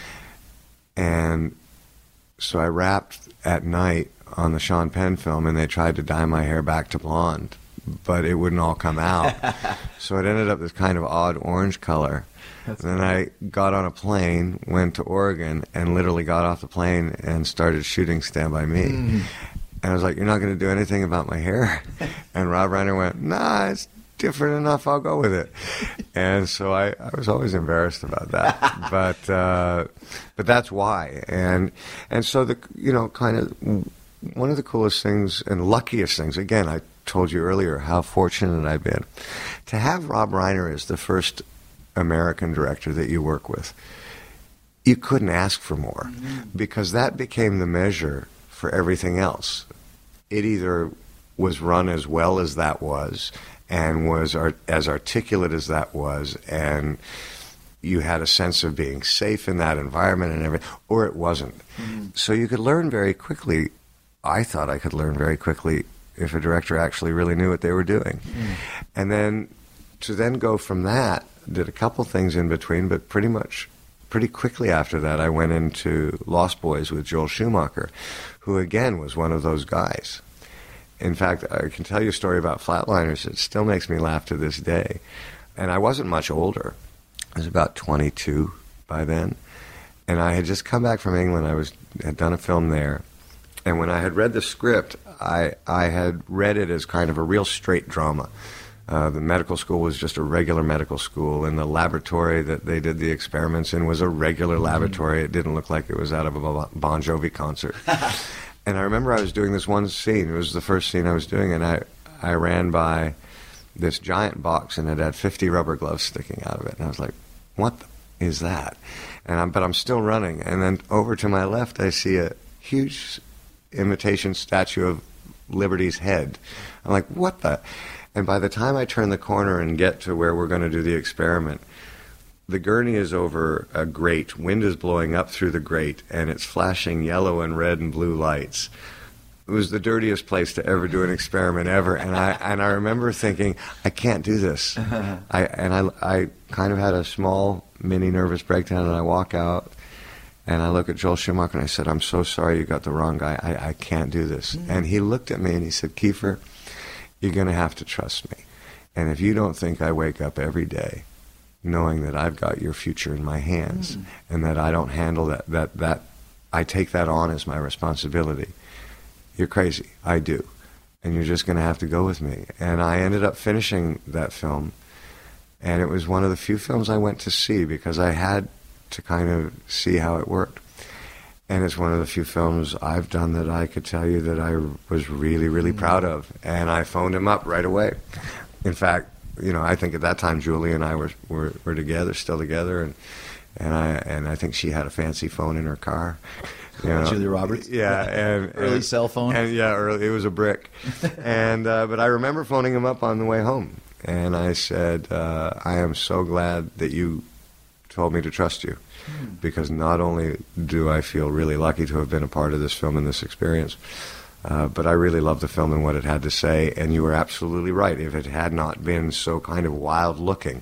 And so I rapped at night on the Sean Penn film, and they tried to dye my hair back to blonde, but it wouldn't all come out. So it ended up this kind of odd orange color. Then I got on a plane, went to Oregon, and literally got off the plane and started shooting Stand By Me. And I was like, "You're not going to do anything about my hair?" And Rob Reiner went, "Nah, it's different enough, I'll go with it." And so I was always embarrassed about that. But that's why. And so kind of one of the coolest things and luckiest things, again, I told you earlier how fortunate I've been to have Rob Reiner as the first American director that you work with. You couldn't ask for more, because that became the measure for everything else. It either was run as well as that was, and was as articulate as that was, and you had a sense of being safe in that environment and everything, or it wasn't. So you could learn very quickly. I thought I could learn very quickly if a director actually really knew what they were doing. And then to then go from that, did a couple things in between, but pretty quickly after that, I went into Lost Boys with Joel Schumacher, who again was one of those guys. in fact, I can tell you a story about Flatliners. It still makes me laugh to this day. And I wasn't much older. I was about 22 by then. And I had just come back from England. Had done a film there. And when I had read the script, I had read it as kind of a real straight drama. The medical school was just a regular medical school, and the laboratory that they did the experiments in was a regular laboratory. It didn't look like it was out of a Bon Jovi concert. And I remember I was doing this one scene. It was the first scene I was doing, and I ran by this giant box, and it had 50 rubber gloves sticking out of it. And I was like, what is that? But I'm still running. And then over to my left, I see a huge imitation statue of Liberty's head. I'm like, what the? And by the time I turn the corner and get to where we're going to do the experiment, the gurney is over a grate. Wind is blowing up through the grate, and it's flashing yellow and red and blue lights. It was the dirtiest place to ever do an experiment ever. And I remember thinking, I can't do this. I kind of had a small mini nervous breakdown, and I walk out, and I look at Joel Schumacher, and I said, I'm so sorry, you got the wrong guy. I can't do this. And he looked at me, and he said, Kiefer, you're going to have to trust me. And if you don't think I wake up every day knowing that I've got your future in my hands and that I don't handle that I take that on as my responsibility, you're crazy. I do. And you're just going to have to go with me. And I ended up finishing that film, and it was one of the few films I went to see because I had to kind of see how it worked. And it's one of the few films I've done that I could tell you that I was really, really proud of. And I phoned him up right away. In fact, I think at that time Julie and I were together, still together, and I think she had a fancy phone in her car. Julia Roberts. Yeah, and early cell phone. And early. It was a brick. But I remember phoning him up on the way home, and I said, "I am so glad that you told me to trust you, because not only do I feel really lucky to have been a part of this film and this experience, but I really love the film and what it had to say. And you were absolutely right. If it had not been so kind of wild-looking,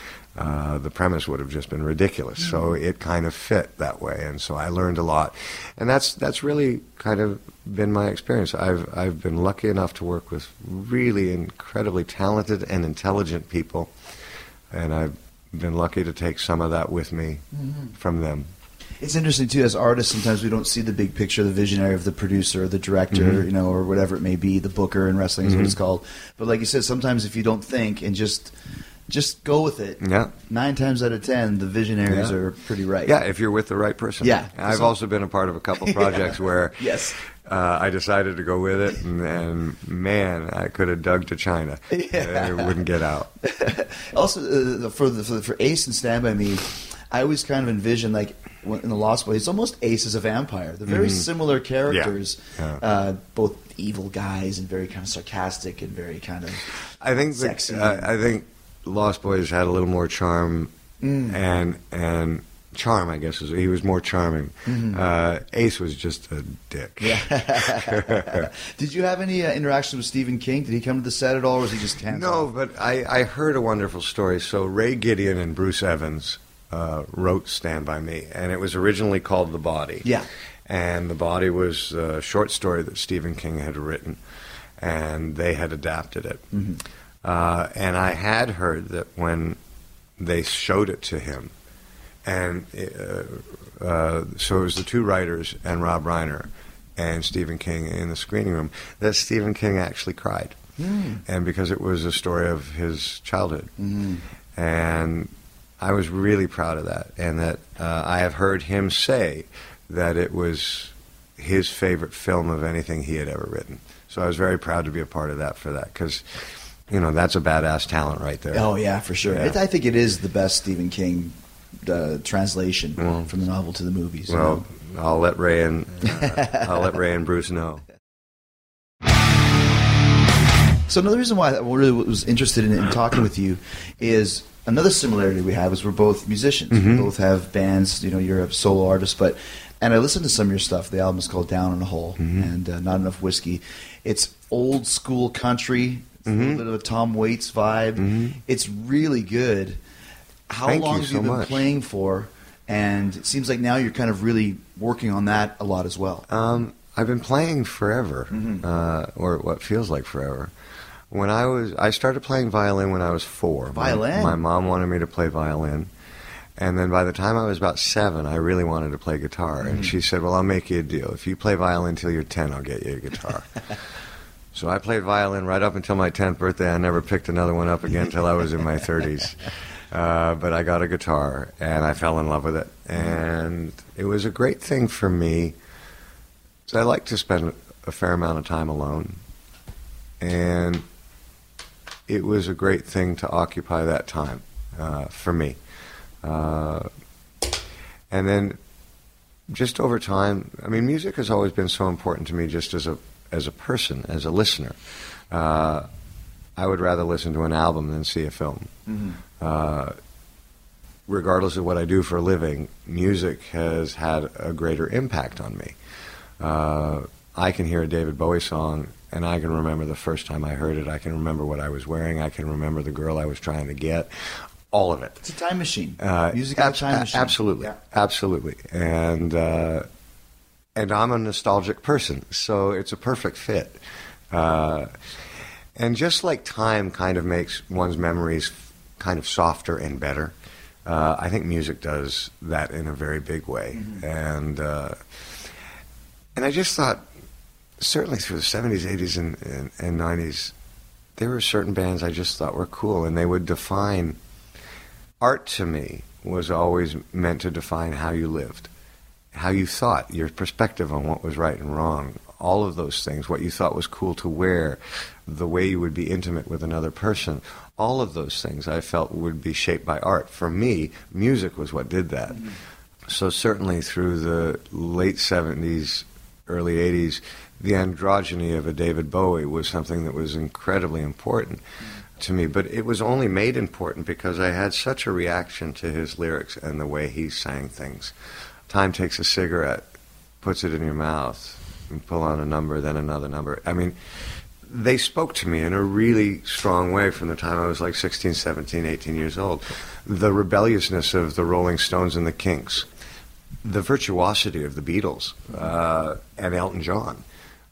the premise would have just been ridiculous. So it kind of fit that way, and so I learned a lot. And that's really kind of been my experience. I've been lucky enough to work with really incredibly talented and intelligent people, and I've been lucky to take some of that with me from them. It's interesting, too, as artists, sometimes we don't see the big picture, the visionary of the producer, the director, or whatever it may be, the booker in wrestling is what it's called. But like you said, sometimes if you don't think and just go with it, 9 times out of 10, the visionaries are pretty right. Yeah, if you're with the right person. Yeah. I've also been a part of a couple projects where I decided to go with it, and man, I could have dug to China. It wouldn't get out. Also, for Ace and Stand By Me, I always kind of envision, like, in The Lost Boys, it's almost Ace as a vampire. They're very similar characters, both evil guys and very kind of sarcastic and very kind of sexy. I think Lost Boys had a little more charm, and charm, I guess, he was more charming. Ace was just a dick. Yeah. Did you have any interaction with Stephen King? Did he come to the set at all, or was he just hands-off? No, but I heard a wonderful story. So Ray Gideon and Bruce Evans wrote Stand By Me, and it was originally called The Body. Yeah. And The Body was a short story that Stephen King had written, and they had adapted it. And I had heard that when they showed it to him, and so it was the two writers and Rob Reiner and Stephen King in the screening room, that Stephen King actually cried. And because it was a story of his childhood. And I was really proud of that. And that I have heard him say that it was his favorite film of anything he had ever written. So I was very proud to be a part of that for that, because that's a badass talent right there. Oh, yeah, for sure. Yeah. I think it is the best Stephen King translation from the novel to the movies. Well, I'll let Ray and Bruce know. So another reason why I really was interested in talking with you is another similarity we have is we're both musicians. We both have bands. You're a solo artist, and I listened to some of your stuff. The album is called Down in a Hole and Not Enough Whiskey. It's old school country. It's a little bit of a Tom Waits vibe. It's really good. How long have you been playing for? And it seems like now you're kind of really working on that a lot as well. I've been playing forever, or what feels like forever. I started playing violin when I was 4. Violin? My mom wanted me to play violin. And then by the time I was about 7, I really wanted to play guitar. And she said, well, I'll make you a deal. If you play violin till you're 10, I'll get you a guitar. So I played violin right up until my 10th birthday. I never picked another one up again until I was in my 30s. But I got a guitar, and I fell in love with it. And it was a great thing for me. So I like to spend a fair amount of time alone. And it was a great thing to occupy that time for me. And then just over time, I mean, music has always been so important to me just as a person, as a listener. I would rather listen to an album than see a film. Regardless of what I do for a living, music has had a greater impact on me. I can hear a David Bowie song, and I can remember the first time I heard it. I can remember what I was wearing. I can remember the girl I was trying to get. All of it. It's a time machine. Music is a time machine. Absolutely, absolutely. And I'm a nostalgic person, so it's a perfect fit. And just like time kind of makes one's memories kind of softer and better, I think music does that in a very big way. And I just thought, certainly through the 70s, 80s, and 90s, there were certain bands I just thought were cool, and they would define... Art to me was always meant to define how you lived, how you thought, your perspective on what was right and wrong, all of those things, what you thought was cool to wear, the way you would be intimate with another person, all of those things I felt would be shaped by art. For me, music was what did that. So certainly through the late 70s, early 80s, the androgyny of a David Bowie was something that was incredibly important to me, but it was only made important because I had such a reaction to his lyrics and the way he sang things. Time takes a cigarette, puts it in your mouth, and pull on a number, then another number. I mean, they spoke to me in a really strong way from the time I was like 16, 17, 18 years old. The rebelliousness of the Rolling Stones and the Kinks, the virtuosity of the Beatles and Elton John.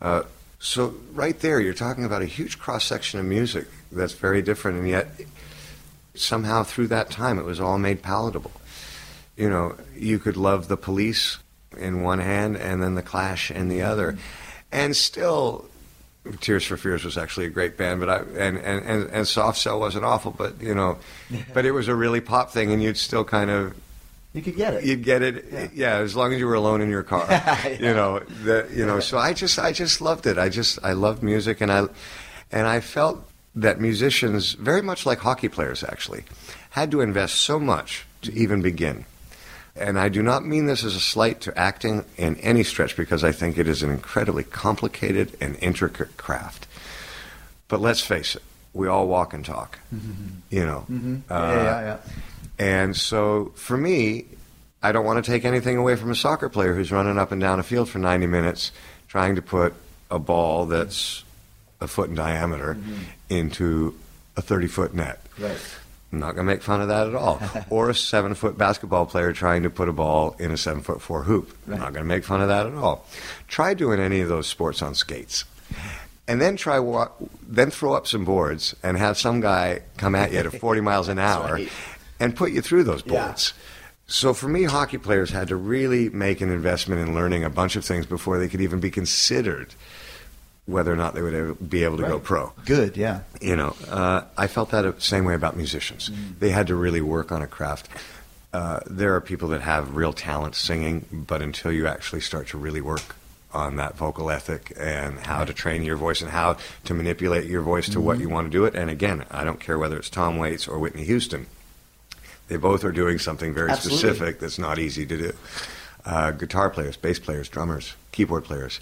So right there, you're talking about a huge cross-section of music that's very different, and yet somehow through that time it was all made palatable. You know, you could love the Police in one hand and then the Clash in the other, and still Tears for Fears was actually a great band, but and Soft Cell wasn't awful, but you know, but it was a really pop thing, and you'd still kind of. You could get it. You'd get it, yeah, as long as you were alone in your car. You know, so I just loved it. I loved music, and I felt that musicians, very much like hockey players actually, had to invest so much to even begin. And I do not mean this as a slight to acting in any stretch, because I think it is an incredibly complicated and intricate craft. But let's face it, we all walk and talk, you know. Yeah. And so, for me, I don't want to take anything away from a soccer player who's running up and down a field for 90 minutes trying to put a ball that's a foot in diameter into a 30-foot net. Right. I'm not going to make fun of that at all. Or a 7-foot basketball player trying to put a ball in a 7'4" hoop. I'm not going to make fun of that at all. Try doing any of those sports on skates. And then then throw up some boards and have some guy come at you at 40 miles an hour and put you through those boards. So for me, hockey players had to really make an investment in learning a bunch of things before they could even be considered whether or not they would ever be able to go pro. Good, yeah. You know, I felt that the same way about musicians. They had to really work on a craft. There are people that have real talent singing, but until you actually start to really work on that vocal ethic and how to train your voice and how to manipulate your voice to what you want to do it. And again, I don't care whether it's Tom Waits or Whitney Houston. They both are doing something very specific that's not easy to do. Guitar players, bass players, drummers, keyboard players.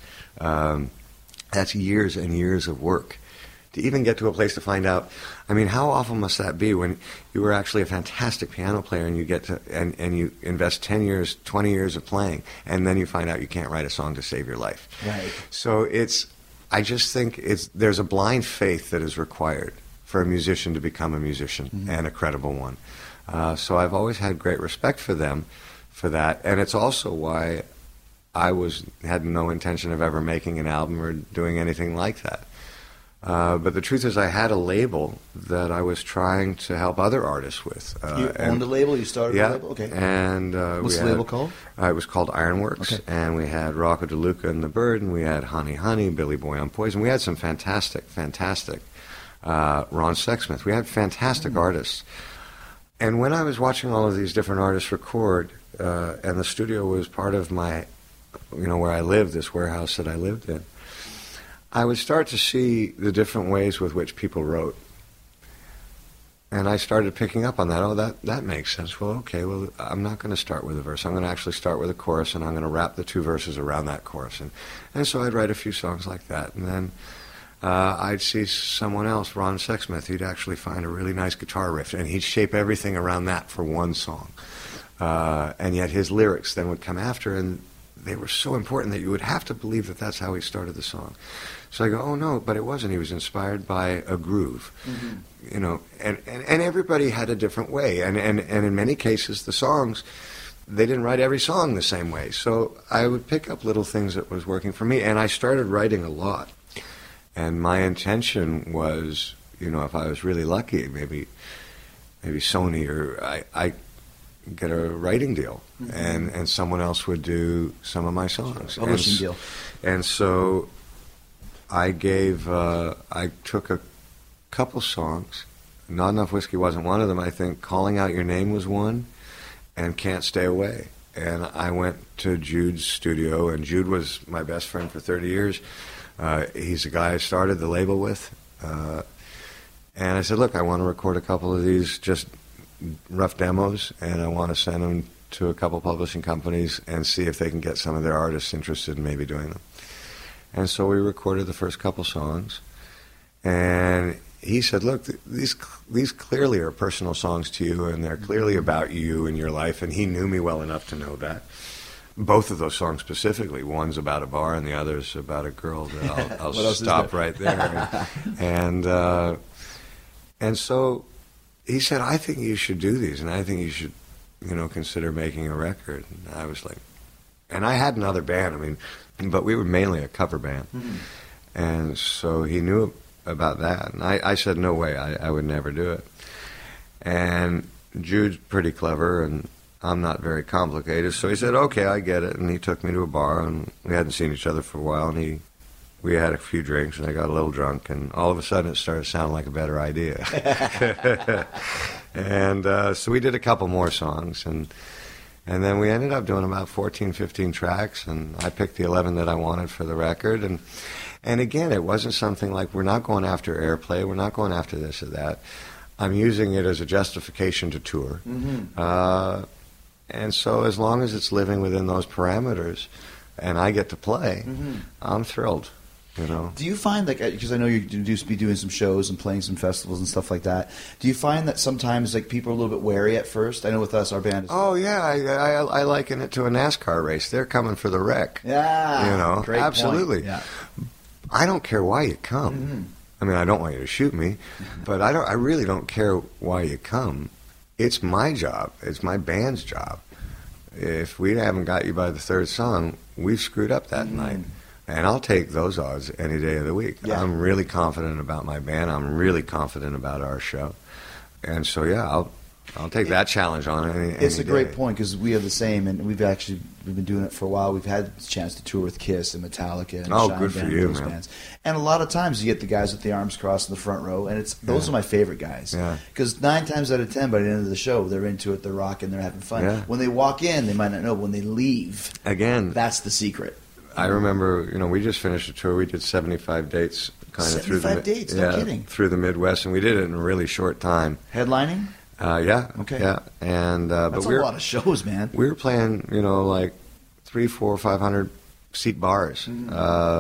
That's years and years of work to even get to a place to find out. I mean, how awful must that be when you were actually a fantastic piano player and you get to and you invest 10 years, 20 years of playing, and then you find out you can't write a song to save your life. Right. So I just think there's a blind faith that is required for a musician to become a musician and a credible one. So I've always had great respect for them for that, and it's also why I had no intention of ever making an album or doing anything like that. But the truth is, I had a label that I was trying to help other artists with. You owned a label? You started a label? Okay. And what's the label called? It was called Ironworks. Okay. And we had Rocco DeLuca and the Bird, and we had Honey Honey, Billy Boy on Poison. We had some fantastic Ron Sexsmith. We had fantastic artists. And when I was watching all of these different artists record, and the studio was part of my, where I lived, this warehouse that I lived in, I would start to see the different ways with which people wrote. And I started picking up on that. Oh, that makes sense. Well, okay, I'm not going to start with a verse. I'm going to actually start with a chorus, and I'm going to wrap the two verses around that chorus. And so I'd write a few songs like that. And then I'd see someone else, Ron Sexsmith, he'd actually find a really nice guitar riff, and he'd shape everything around that for one song. And yet his lyrics then would come after, and they were so important that you would have to believe that that's how he started the song. So I go, oh no, but it wasn't. He was inspired by a groove, and everybody had a different way. And in many cases, the songs, they didn't write every song the same way. So I would pick up little things that was working for me, and I started writing a lot. And my intention was, if I was really lucky, maybe Sony or I get a writing deal, and someone else would do some of my songs. Publishing deal. And so I took a couple songs. Not Enough Whiskey wasn't one of them. I think Calling Out Your Name was one, and Can't Stay Away. And I went to Jude's studio, and Jude was my best friend for 30 years. He's the guy I started the label with. And I said, look, I want to record a couple of these just rough demos, and I want to send them to a couple publishing companies and see if they can get some of their artists interested in maybe doing them. And so we recorded the first couple songs, and he said, look, these clearly are personal songs to you, and they're clearly about you and your life, and he knew me well enough to know that. Both of those songs specifically, one's about a bar and the other's about a girl that I'll stop right there. And so he said, I think you should do these, and I think you should, consider making a record. And I was like, and I had another band, but we were mainly a cover band. Mm-hmm. And so he knew about that. And I said, no way, I would never do it. And Jude's pretty clever, and I'm not very complicated. So he said, okay, I get it. And he took me to a bar, and we hadn't seen each other for a while, and we had a few drinks, and I got a little drunk, and all of a sudden it started sounding like a better idea. And so we did a couple more songs, and then we ended up doing about 14, 15 tracks, and I picked the 11 that I wanted for the record. And again, it wasn't something like, we're not going after airplay, we're not going after this or that. I'm using it as a justification to tour. Mm-hmm. And so as long as it's living within those parameters and I get to play, mm-hmm. I'm thrilled. Do you find, because I know you do be doing some shows and playing some festivals and stuff like that, do you find that sometimes people are a little bit wary at first? I know with us, our band is... Oh, yeah, I liken it to a NASCAR race. They're coming for the wreck. Yeah, great absolutely. Point. Yeah. I don't care why you come. Mm-hmm. I don't want you to shoot me, but I really don't care why you come. It's my job. It's my band's job. If we haven't got you by the third song, we've screwed up that night. And I'll take those odds any day of the week. Yeah. I'm really confident about my band. I'm really confident about our show. And so, yeah, I'll take that challenge on any It's a great day. point, because we have the same, and we've been doing it for a while. We've had the chance to tour with Kiss and Metallica and Shine good for Band you, and those man. bands. And a lot of times you get the guys with the arms crossed in the front row, and those are my favorite guys. Because 9 times out of 10, by the end of the show, they're into it, they're rocking, they're having fun. Yeah. When they walk in, they might not know. When they leave, again, that's the secret. I remember, we just finished a tour. We did 75 dates, kind of through the 75 dates, no kidding. Through the Midwest, and we did it in a really short time. Headlining? Yeah. Okay. Yeah, and that's a lot of shows, man. We were playing, 300, 400, 500 seat bars. Mm-hmm.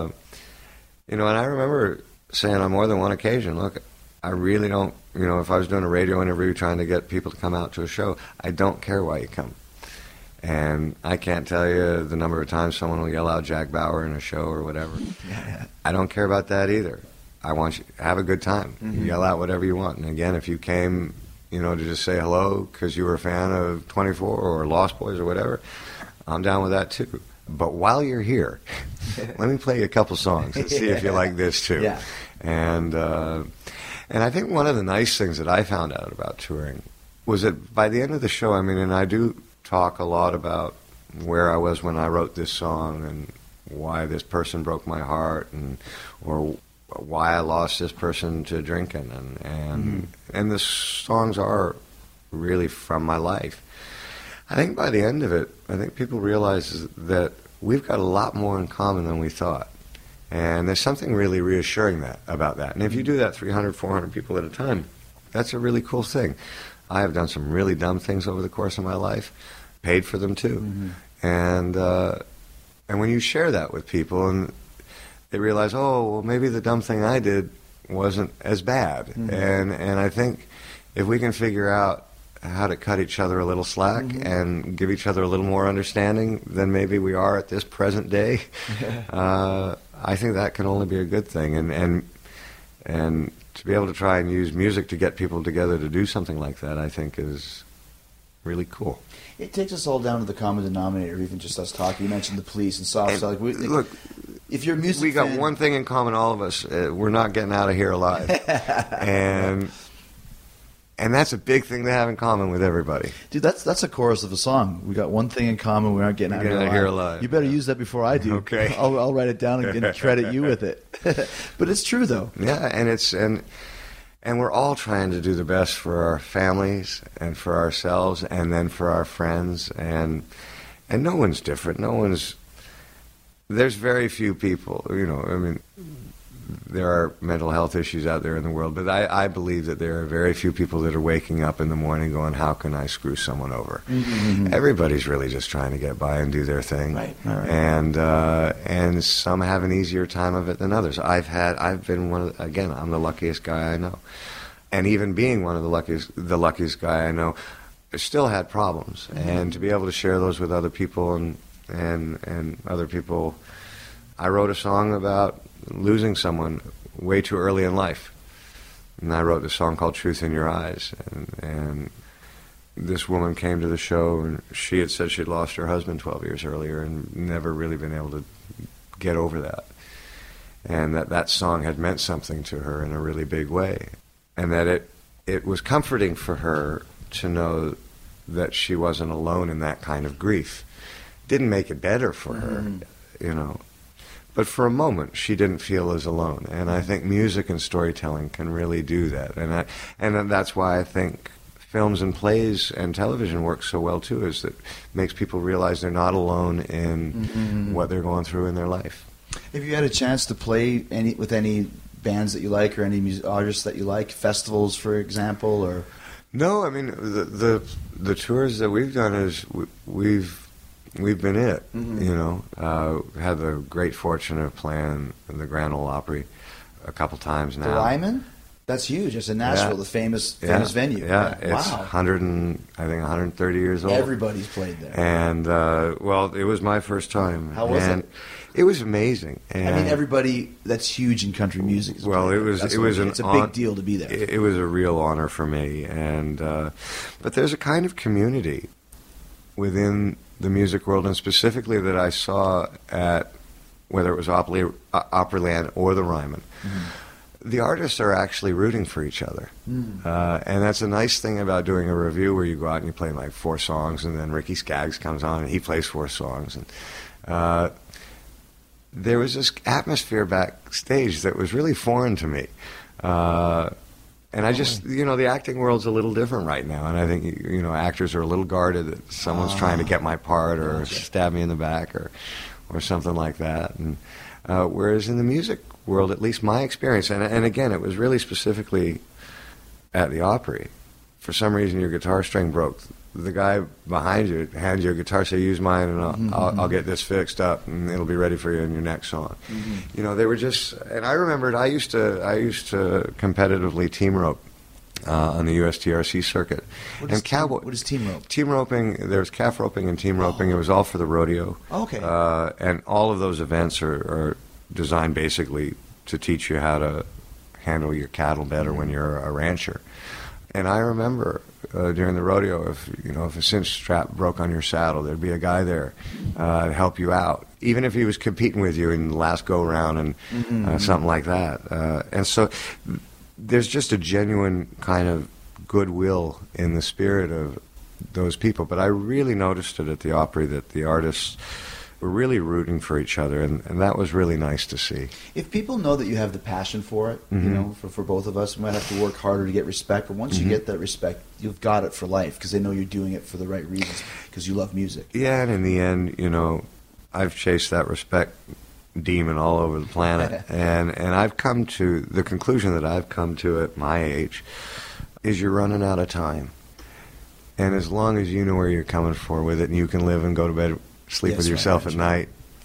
And I remember saying on more than one occasion, look, I really don't, if I was doing a radio interview trying to get people to come out to a show, I don't care why you come. And I can't tell you the number of times someone will yell out Jack Bauer in a show or whatever. Yeah. I don't care about that either. I want you to have a good time. Mm-hmm. Yell out whatever you want. And again, if you came, to just say hello because you were a fan of 24 or Lost Boys or whatever, I'm down with that too. but while you're here, let me play you a couple songs and see if you like this too. Yeah. And I think one of the nice things that I found out about touring was that by the end of the show, I mean, and I do talk a lot about where I was when I wrote this song and why this person broke my heart, or why I lost this person to drinking, and the songs are really from my life. I think by the end of it, I think people realize that we've got a lot more in common than we thought. And there's something really reassuring about that. And if you do that 300, 400 people at a time, that's a really cool thing. I have done some really dumb things over the course of my life, paid for them too. And when you share that with people and they realize, oh, well, maybe the dumb thing I did wasn't as bad. And I think if we can figure out how to cut each other a little slack and give each other a little more understanding than maybe we are at this present day, I think that can only be a good thing. And to be able to try and use music to get people together to do something like that, I think is really cool. It takes us all down to the common denominator, even just us talking. You mentioned the Police and Soft Cell. Look, if you're a music we got fan, one thing in common, all of us. We're not getting out of here alive. And that's a big thing to have in common with everybody. Dude, that's a chorus of a song. We got one thing in common. We aren't getting out of here alive. You better use that before I do. Okay. I'll write it down and credit you with it. But it's true, though. Yeah, and we're all trying to do the best for our families and for ourselves and then for our friends. And no one's different. There's very few people, I mean, there are mental health issues out there in the world, but I believe that there are very few people that are waking up in the morning going, how can I screw someone over? Everybody's really just trying to get by and do their thing. Right. And some have an easier time of it than others. I've been I'm the luckiest guy I know. And even being one of the luckiest guy I know, I still had problems. And to be able to share those with other people and other people, I wrote a song about losing someone way too early in life. And I wrote a song called Truth in Your Eyes. And this woman came to the show, and she had said she'd lost her husband 12 years earlier and never really been able to get over that. And that song had meant something to her in a really big way. And that it was comforting for her to know that she wasn't alone in that kind of grief. Didn't make it better for her, But for a moment, she didn't feel as alone, and I think music and storytelling can really do that, and that's why I think films and plays and television work so well too. Is that makes people realize they're not alone in what they're going through in their life. Have you had a chance to play with any bands that you like or any artists that you like, festivals, for example, or? No, I mean the tours that we've done is we've been it, had the great fortune of playing the Grand Ole Opry a couple times now. The Ryman? That's huge. It's in Nashville, the famous venue. Yeah, it's 130 years old. Everybody's played there. And, it was my first time. How was it? It was amazing. And I mean, everybody that's huge in country music. It's a big deal to be there. It was a real honor for me. And but there's a kind of community within the music world, and specifically that I saw at whether it was Opryland or the Ryman. The artists are actually rooting for each other. And that's a nice thing about doing a review where you go out and you play like 4 songs, and then Ricky Skaggs comes on and he plays 4 songs. And there was this atmosphere backstage that was really foreign to me. And I just, the acting world's a little different right now, and I think, actors are a little guarded that someone's trying to get my part or stab me in the back or something like that. And whereas in the music world, at least my experience, and again, it was really specifically at the Opry. For some reason, your guitar string broke. The guy behind you hands you a guitar, say, use mine, and I'll get this fixed up, and it'll be ready for you in your next song. They were just, and I remembered I used to competitively team rope on the USTRC circuit. What is team rope? Team roping, there's calf roping and team roping. It was all for the rodeo. Okay. And all of those events are designed basically to teach you how to handle your cattle better when you're a rancher. And I remember during the rodeo. If a cinch strap broke on your saddle, there'd be a guy there to help you out, even if he was competing with you in the last go round and something like that. And so there's just a genuine kind of goodwill in the spirit of those people. But I really noticed it at the Opry that the artists were really rooting for each other, and that was really nice to see. If people know that you have the passion for it, for both of us, we might have to work harder to get respect, but once you get that respect, you've got it for life, because they know you're doing it for the right reasons, because you love music. Yeah, and in the end, I've chased that respect demon all over the planet, and I've come to the conclusion that I've come to at my age is you're running out of time. And as long as you know where you're coming for with it, and you can live and go to bed, sleep with yourself at night,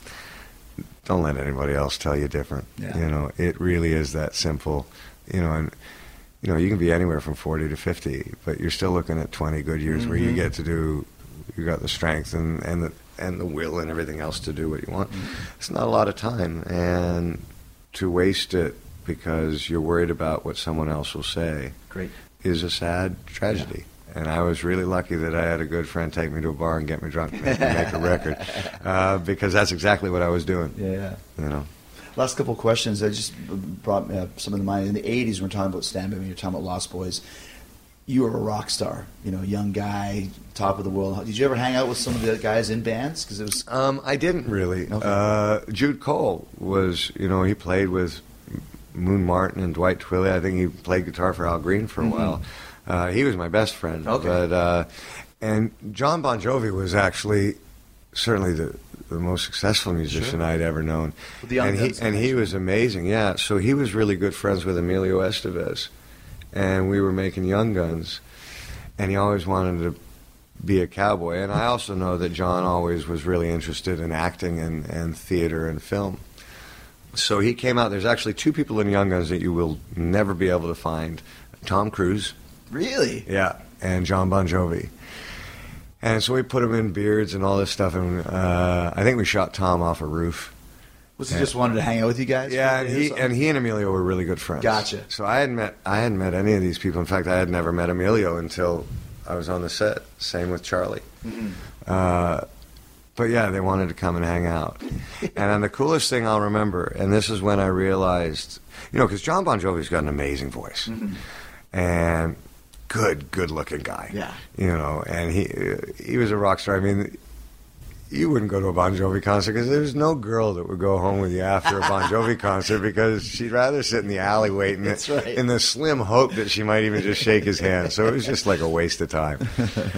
don't let anybody else tell you different. Yeah. It really is that simple. And you can be anywhere from 40 to 50, but you're still looking at 20 good years where you get to do, you got the strength and the will and everything else to do what you want. It's not a lot of time, and to waste it because you're worried about what someone else will say is a sad tragedy. Yeah. And I was really lucky that I had a good friend take me to a bar and get me drunk and make a record, because that's exactly what I was doing. Yeah. Last couple of questions. I just brought some of mind. In the 80s, we're talking about Stand-By Me, you're talking about Lost Boys. You were a rock star, young guy, top of the world. Did you ever hang out with some of the guys in bands? Because it was. I didn't really. Okay. Jude Cole was, he played with Moon Martin and Dwight Twilley. I think he played guitar for Al Green for a while. He was my best friend. Okay. But, and John Bon Jovi was actually certainly the most successful musician I'd ever known. And he was amazing, yeah. So he was really good friends with Emilio Estevez. And we were making Young Guns. And he always wanted to be a cowboy. And I also know that John always was really interested in acting and theater and film. So he came out. There's actually two people in Young Guns that you will never be able to find. Tom Cruise. Really? Yeah, and John Bon Jovi. And so we put him in beards and all this stuff, and I think we shot Tom off a roof. Was he just wanted to hang out with you guys? Yeah, and he and Emilio were really good friends. Gotcha. So I hadn't met any of these people. In fact, I had never met Emilio until I was on the set. Same with Charlie. But yeah, they wanted to come and hang out. And then the coolest thing I'll remember, and this is when I realized, because John Bon Jovi's got an amazing voice. And good-looking guy. Yeah. And he was a rock star. I mean, you wouldn't go to a Bon Jovi concert because there's no girl that would go home with you after a Bon Jovi concert because she'd rather sit in the alley waiting in the slim hope that she might even just shake his hand. So it was just like a waste of time.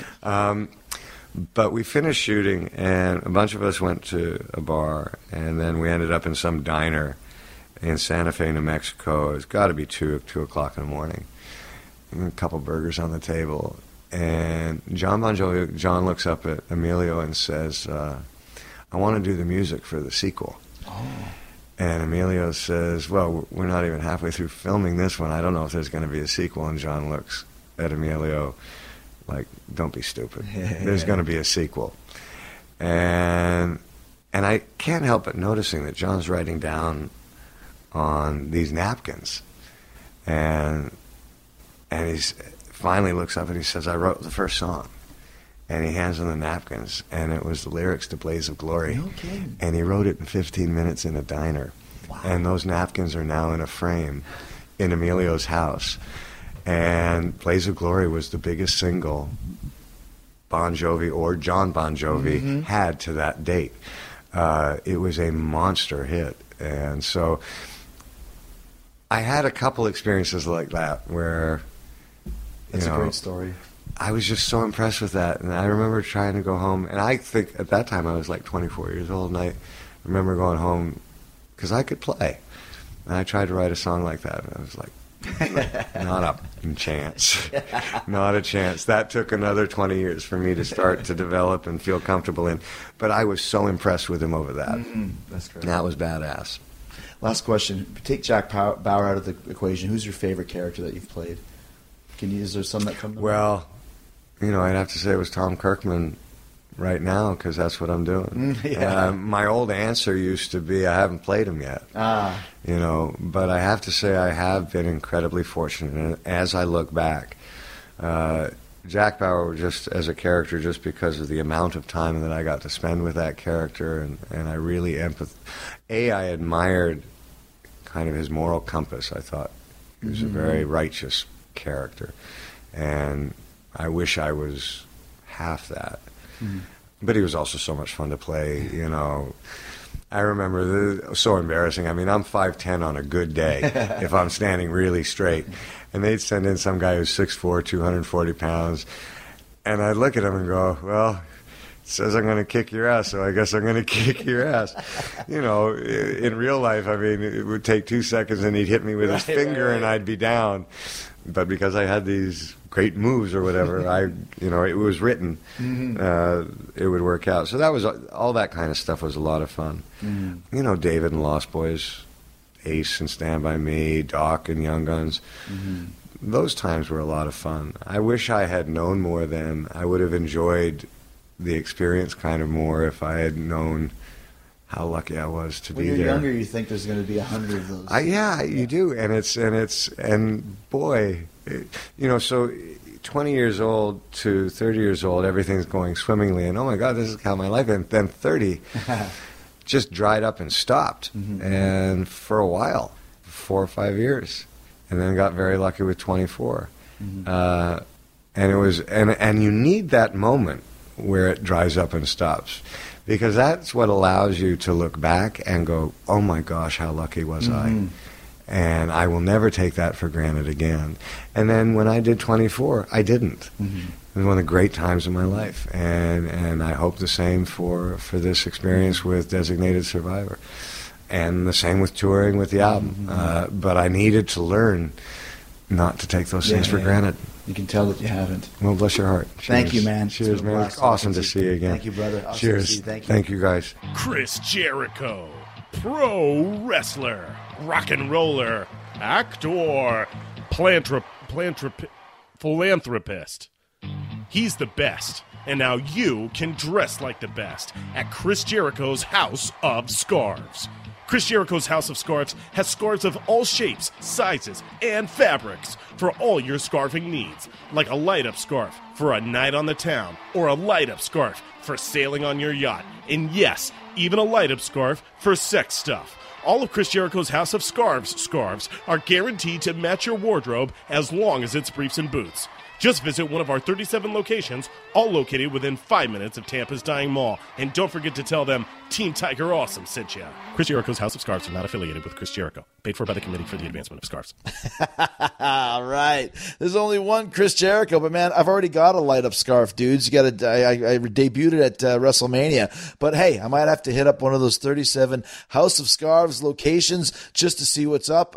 But we finished shooting, and a bunch of us went to a bar, and then we ended up in some diner in Santa Fe, New Mexico. It's got to be 2 o'clock in the morning. A couple burgers on the table, and John looks up at Emilio and says, I want to do the music for the sequel. And Emilio says, well, we're not even halfway through filming this one. I don't know if there's going to be a sequel. And John looks at Emilio like, don't be stupid. There's going to be a sequel. And I can't help but noticing that John's writing down on these napkins, and he finally looks up and he says, I wrote the first song. And he hands him the napkins, and it was the lyrics to Blaze of Glory. No kidding. And he wrote it in 15 minutes in a diner. Wow. And those napkins are now in a frame in Emilio's house. And Blaze of Glory was the biggest single Bon Jovi or John Bon Jovi had to that date. It was a monster hit. And so I had a couple experiences like that where... That's a great story. I was just so impressed with that. And I remember trying to go home. And I think at that time I was like 24 years old. And I remember going home because I could play. And I tried to write a song like that. And I was like, not a chance. Not a chance. That took another 20 years for me to start to develop and feel comfortable in. But I was so impressed with him over that. That's great. That was badass. Last question. Take Jack Bauer out of the equation. Who's your favorite character that you've played? Is there some that come to mind? Well, I'd have to say it was Tom Kirkman right now because that's what I'm doing. My old answer used to be I haven't played him yet. But I have to say I have been incredibly fortunate. And as I look back, Jack Bauer, just as a character, just because of the amount of time that I got to spend with that character, and I really I admired kind of his moral compass. I thought he was a very righteous character, and I wish I was half that. But he was also so much fun to play, you know. I remember, so embarrassing. I mean, I'm 5'10" on a good day if I'm standing really straight. And they'd send in some guy who's 6'4", 240 pounds. And I'd look at him and go, well, it says I'm going to kick your ass, so I guess I'm going to kick your ass. You know, in real life, I mean, it would take 2 seconds and he'd hit me with his finger and I'd be down. But because I had these great moves or whatever, it was written, it would work out. So that was, all that kind of stuff was a lot of fun. You know, David and Lost Boys, Ace and Stand By Me, Doc and Young Guns. Those times were a lot of fun. I wish I had known more then. I would have enjoyed the experience kind of more if I had known how lucky I was to be there. When you're younger, you think there's going to be 100 of those. Yeah, you do, and boy, you know, so 20 years old to 30 years old, everything's going swimmingly, and oh my God, this is how my life. And then 30 just dried up and stopped, and for a while, 4 or 5 years, and then got very lucky with 24, and it was, and you need that moment where it dries up and stops. Because that's what allows you to look back and go, oh my gosh, how lucky was I? And I will never take that for granted again. And then when I did 24, I didn't. It was one of the great times of my life. And I hope the same for this experience with Designated Survivor. And the same with touring with the album. But I needed to learn not to take those things for granted. You can tell that you haven't. Well, bless your heart. Cheers. Thank you, man. Cheers, man. It's awesome to see you again. Thank you, brother. Awesome Cheers. To see you. Thank you. Thank you, guys. Chris Jericho, pro wrestler, rock and roller, actor, philanthropist. He's the best, and now you can dress like the best at Chris Jericho's House of Scarves. Chris Jericho's House of Scarves has scarves of all shapes, sizes, and fabrics for all your scarfing needs, like a light-up scarf for a night on the town, or a light-up scarf for sailing on your yacht, and yes, even a light-up scarf for sex stuff. All of Chris Jericho's House of Scarves are guaranteed to match your wardrobe as long as it's briefs and boots. Just visit one of our 37 locations, all located within 5 minutes of Tampa's Dying Mall. And don't forget to tell them Team Tiger Awesome sent you. Chris Jericho's House of Scarves are not affiliated with Chris Jericho. Paid for by the Committee for the Advancement of Scarves. All right. There's only one Chris Jericho, but man, I've already got a light-up scarf, dudes. I debuted it at WrestleMania. But hey, I might have to hit up one of those 37 House of Scarves locations just to see what's up.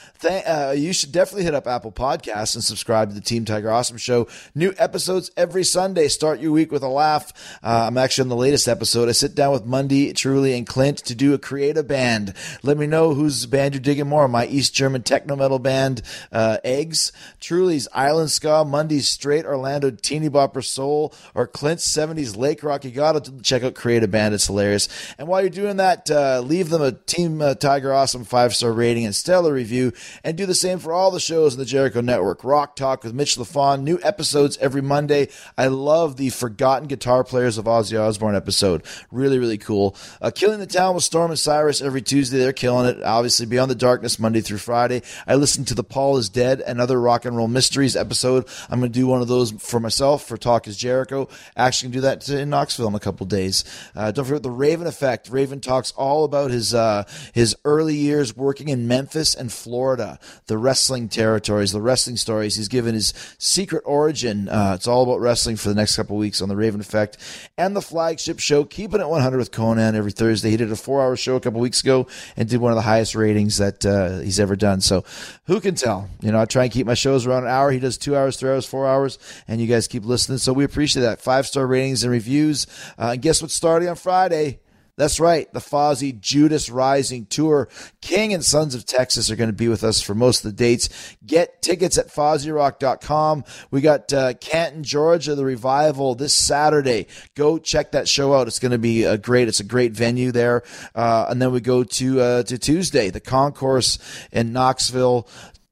You should definitely hit up Apple Podcasts and subscribe to the Team Tiger Awesome Show. New episodes every Sunday. Start your week with a laugh. I'm actually on the latest episode. I sit down with Mundy, Truly, and Clint to do a creative band. Let me know whose band you're digging more. My East German techno metal band, Eggs, Truly's Island Ska, Mundy's Straight Orlando Teeny Bopper Soul, or Clint's 70s Lake Rock. You got to check out Creative Band. It's hilarious. And while you're doing that, leave them a Team Tiger Awesome 5-star rating and stellar review, and do the same for all the shows on the Jericho Network. Rock Talk with Mitch LaFon, new episodes every Monday. I love the Forgotten Guitar Players of Ozzy Osbourne episode. Really, really cool. Killing the Town with Storm and Cyrus every Tuesday. They're killing it. Obviously, Beyond the Darkness Monday through Friday. I listen to the Paul is Dead and Other Rock and Roll Mysteries episode. I'm going to do one of those for myself for Talk is Jericho. Actually, do that in Knoxville in a couple days. Don't forget the Raven Effect. Raven talks all about his early years working in Memphis and Florida, the wrestling territories, the wrestling stories. He's given his secret origin. It's all about wrestling for the next couple weeks on the Raven Effect. And the flagship show, Keeping It 100 with Conan, every Thursday. He did a 4-hour show a couple weeks ago and did one of the highest ratings that he's ever done. So who can tell? I try and keep my shows around an hour. He does 2 hours, 3 hours, 4 hours, and you guys keep listening. So we appreciate that. 5-star ratings and reviews. And guess what's starting on Friday? That's right, the Fozzy Judas Rising Tour. King and Sons of Texas are going to be with us for most of the dates. Get tickets at FozzyRock.com. We got Canton, Georgia, the Revival this Saturday. Go check that show out. It's going to be great. It's a great venue there. And then we go to Tuesday, the Concourse in Knoxville.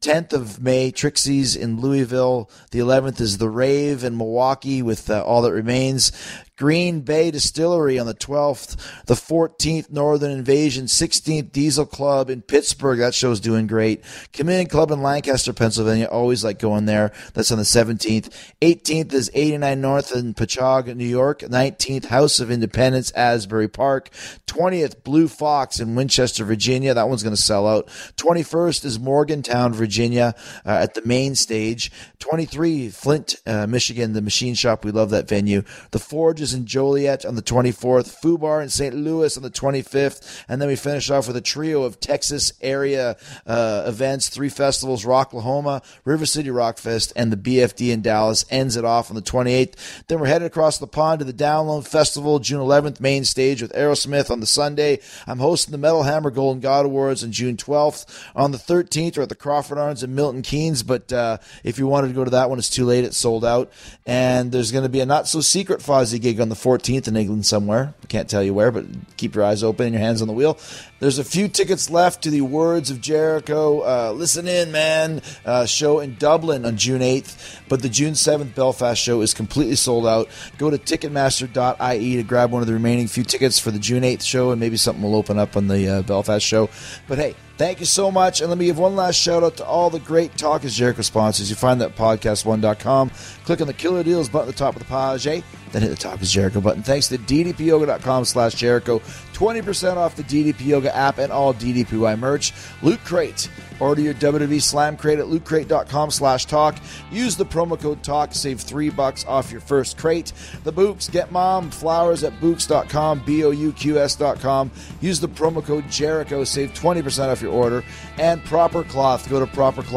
10th of May, Trixie's in Louisville. The 11th is The Rave in Milwaukee with All That Remains. Green Bay Distillery on the 12th. The 14th, Northern Invasion. 16th, Diesel Club in Pittsburgh. That show's doing great. Chameleon Club in Lancaster, Pennsylvania. Always like going there. That's on the 17th. 18th is 89 North in Pachaga, New York. 19th, House of Independence, Asbury Park. 20th, Blue Fox in Winchester, Virginia. That one's going to sell out. 21st is Morgantown, Virginia, at the main stage. 23, Flint, Michigan, the Machine Shop. We love that venue. The Forge is in Joliet on the 24th. Fubar in St. Louis on the 25th. And then we finish off with a trio of Texas area events, 3 festivals, Rocklahoma, River City Rock Fest, and the BFD in Dallas ends it off on the 28th. Then we're headed across the pond to the Download Festival, June 11th, main stage with Aerosmith on the Sunday. I'm hosting the Metal Hammer Golden God Awards on June 12th. On the 13th, we're at the Crawford Arms in Milton Keynes, but if you wanted to go to that one, it's too late. It's sold out. And there's going to be a not-so-secret Fozzy gig on the 14th in England somewhere. I can't tell you where, but keep your eyes open and your hands on the wheel. There's a few tickets left to the Words of Jericho. Listen in, man. Show in Dublin on June 8th, but the June 7th Belfast show is completely sold out. Go to Ticketmaster.ie to grab one of the remaining few tickets for the June 8th show, and maybe something will open up on the Belfast show. But hey, thank you so much, and let me give one last shout-out to all the great Talk is Jericho sponsors. You find that at podcast1.com. Click on the Killer Deals button at the top of the page, then hit the Talk is Jericho button. Thanks to ddpyoga.com/Jericho. 20% off the DDP Yoga app and all DDPY merch. Loot Crate. Order your WWE Slam Crate at lootcrate.com/talk. Use the promo code TALK. Save $3 off your first crate. The Books. Get Mom flowers at Books.com. BOUQS.com. Use the promo code Jericho. Save 20% off your order. And Proper Cloth. Go to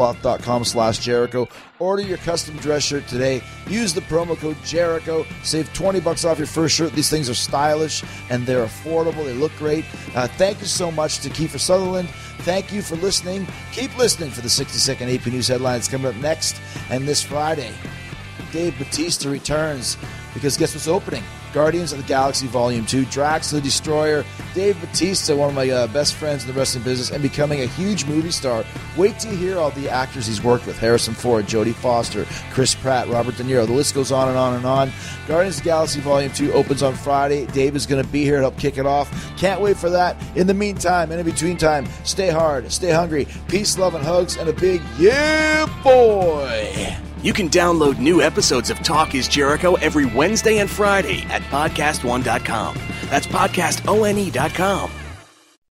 propercloth.com/Jericho. Order your custom dress shirt today. Use the promo code Jericho. Save $20 off your first shirt. These things are stylish and they're affordable. They look great. Thank you so much to Kiefer Sutherland. Thank you for listening. Keep listening for the 60-second AP News headlines coming up next. And this Friday, Dave Bautista returns because guess what's opening? Guardians of the Galaxy Volume 2, Drax the Destroyer, Dave Bautista, one of my best friends in the wrestling business, and becoming a huge movie star. Wait till you hear all the actors he's worked with. Harrison Ford, Jodie Foster, Chris Pratt, Robert De Niro. The list goes on and on and on. Guardians of the Galaxy Volume 2 opens on Friday. Dave is going to be here to help kick it off. Can't wait for that. In the meantime, and in between time, stay hard, stay hungry. Peace, love, and hugs, and a big yeah, boy! You can download new episodes of Talk is Jericho every Wednesday and Friday at podcast1.com. That's podcastone.com.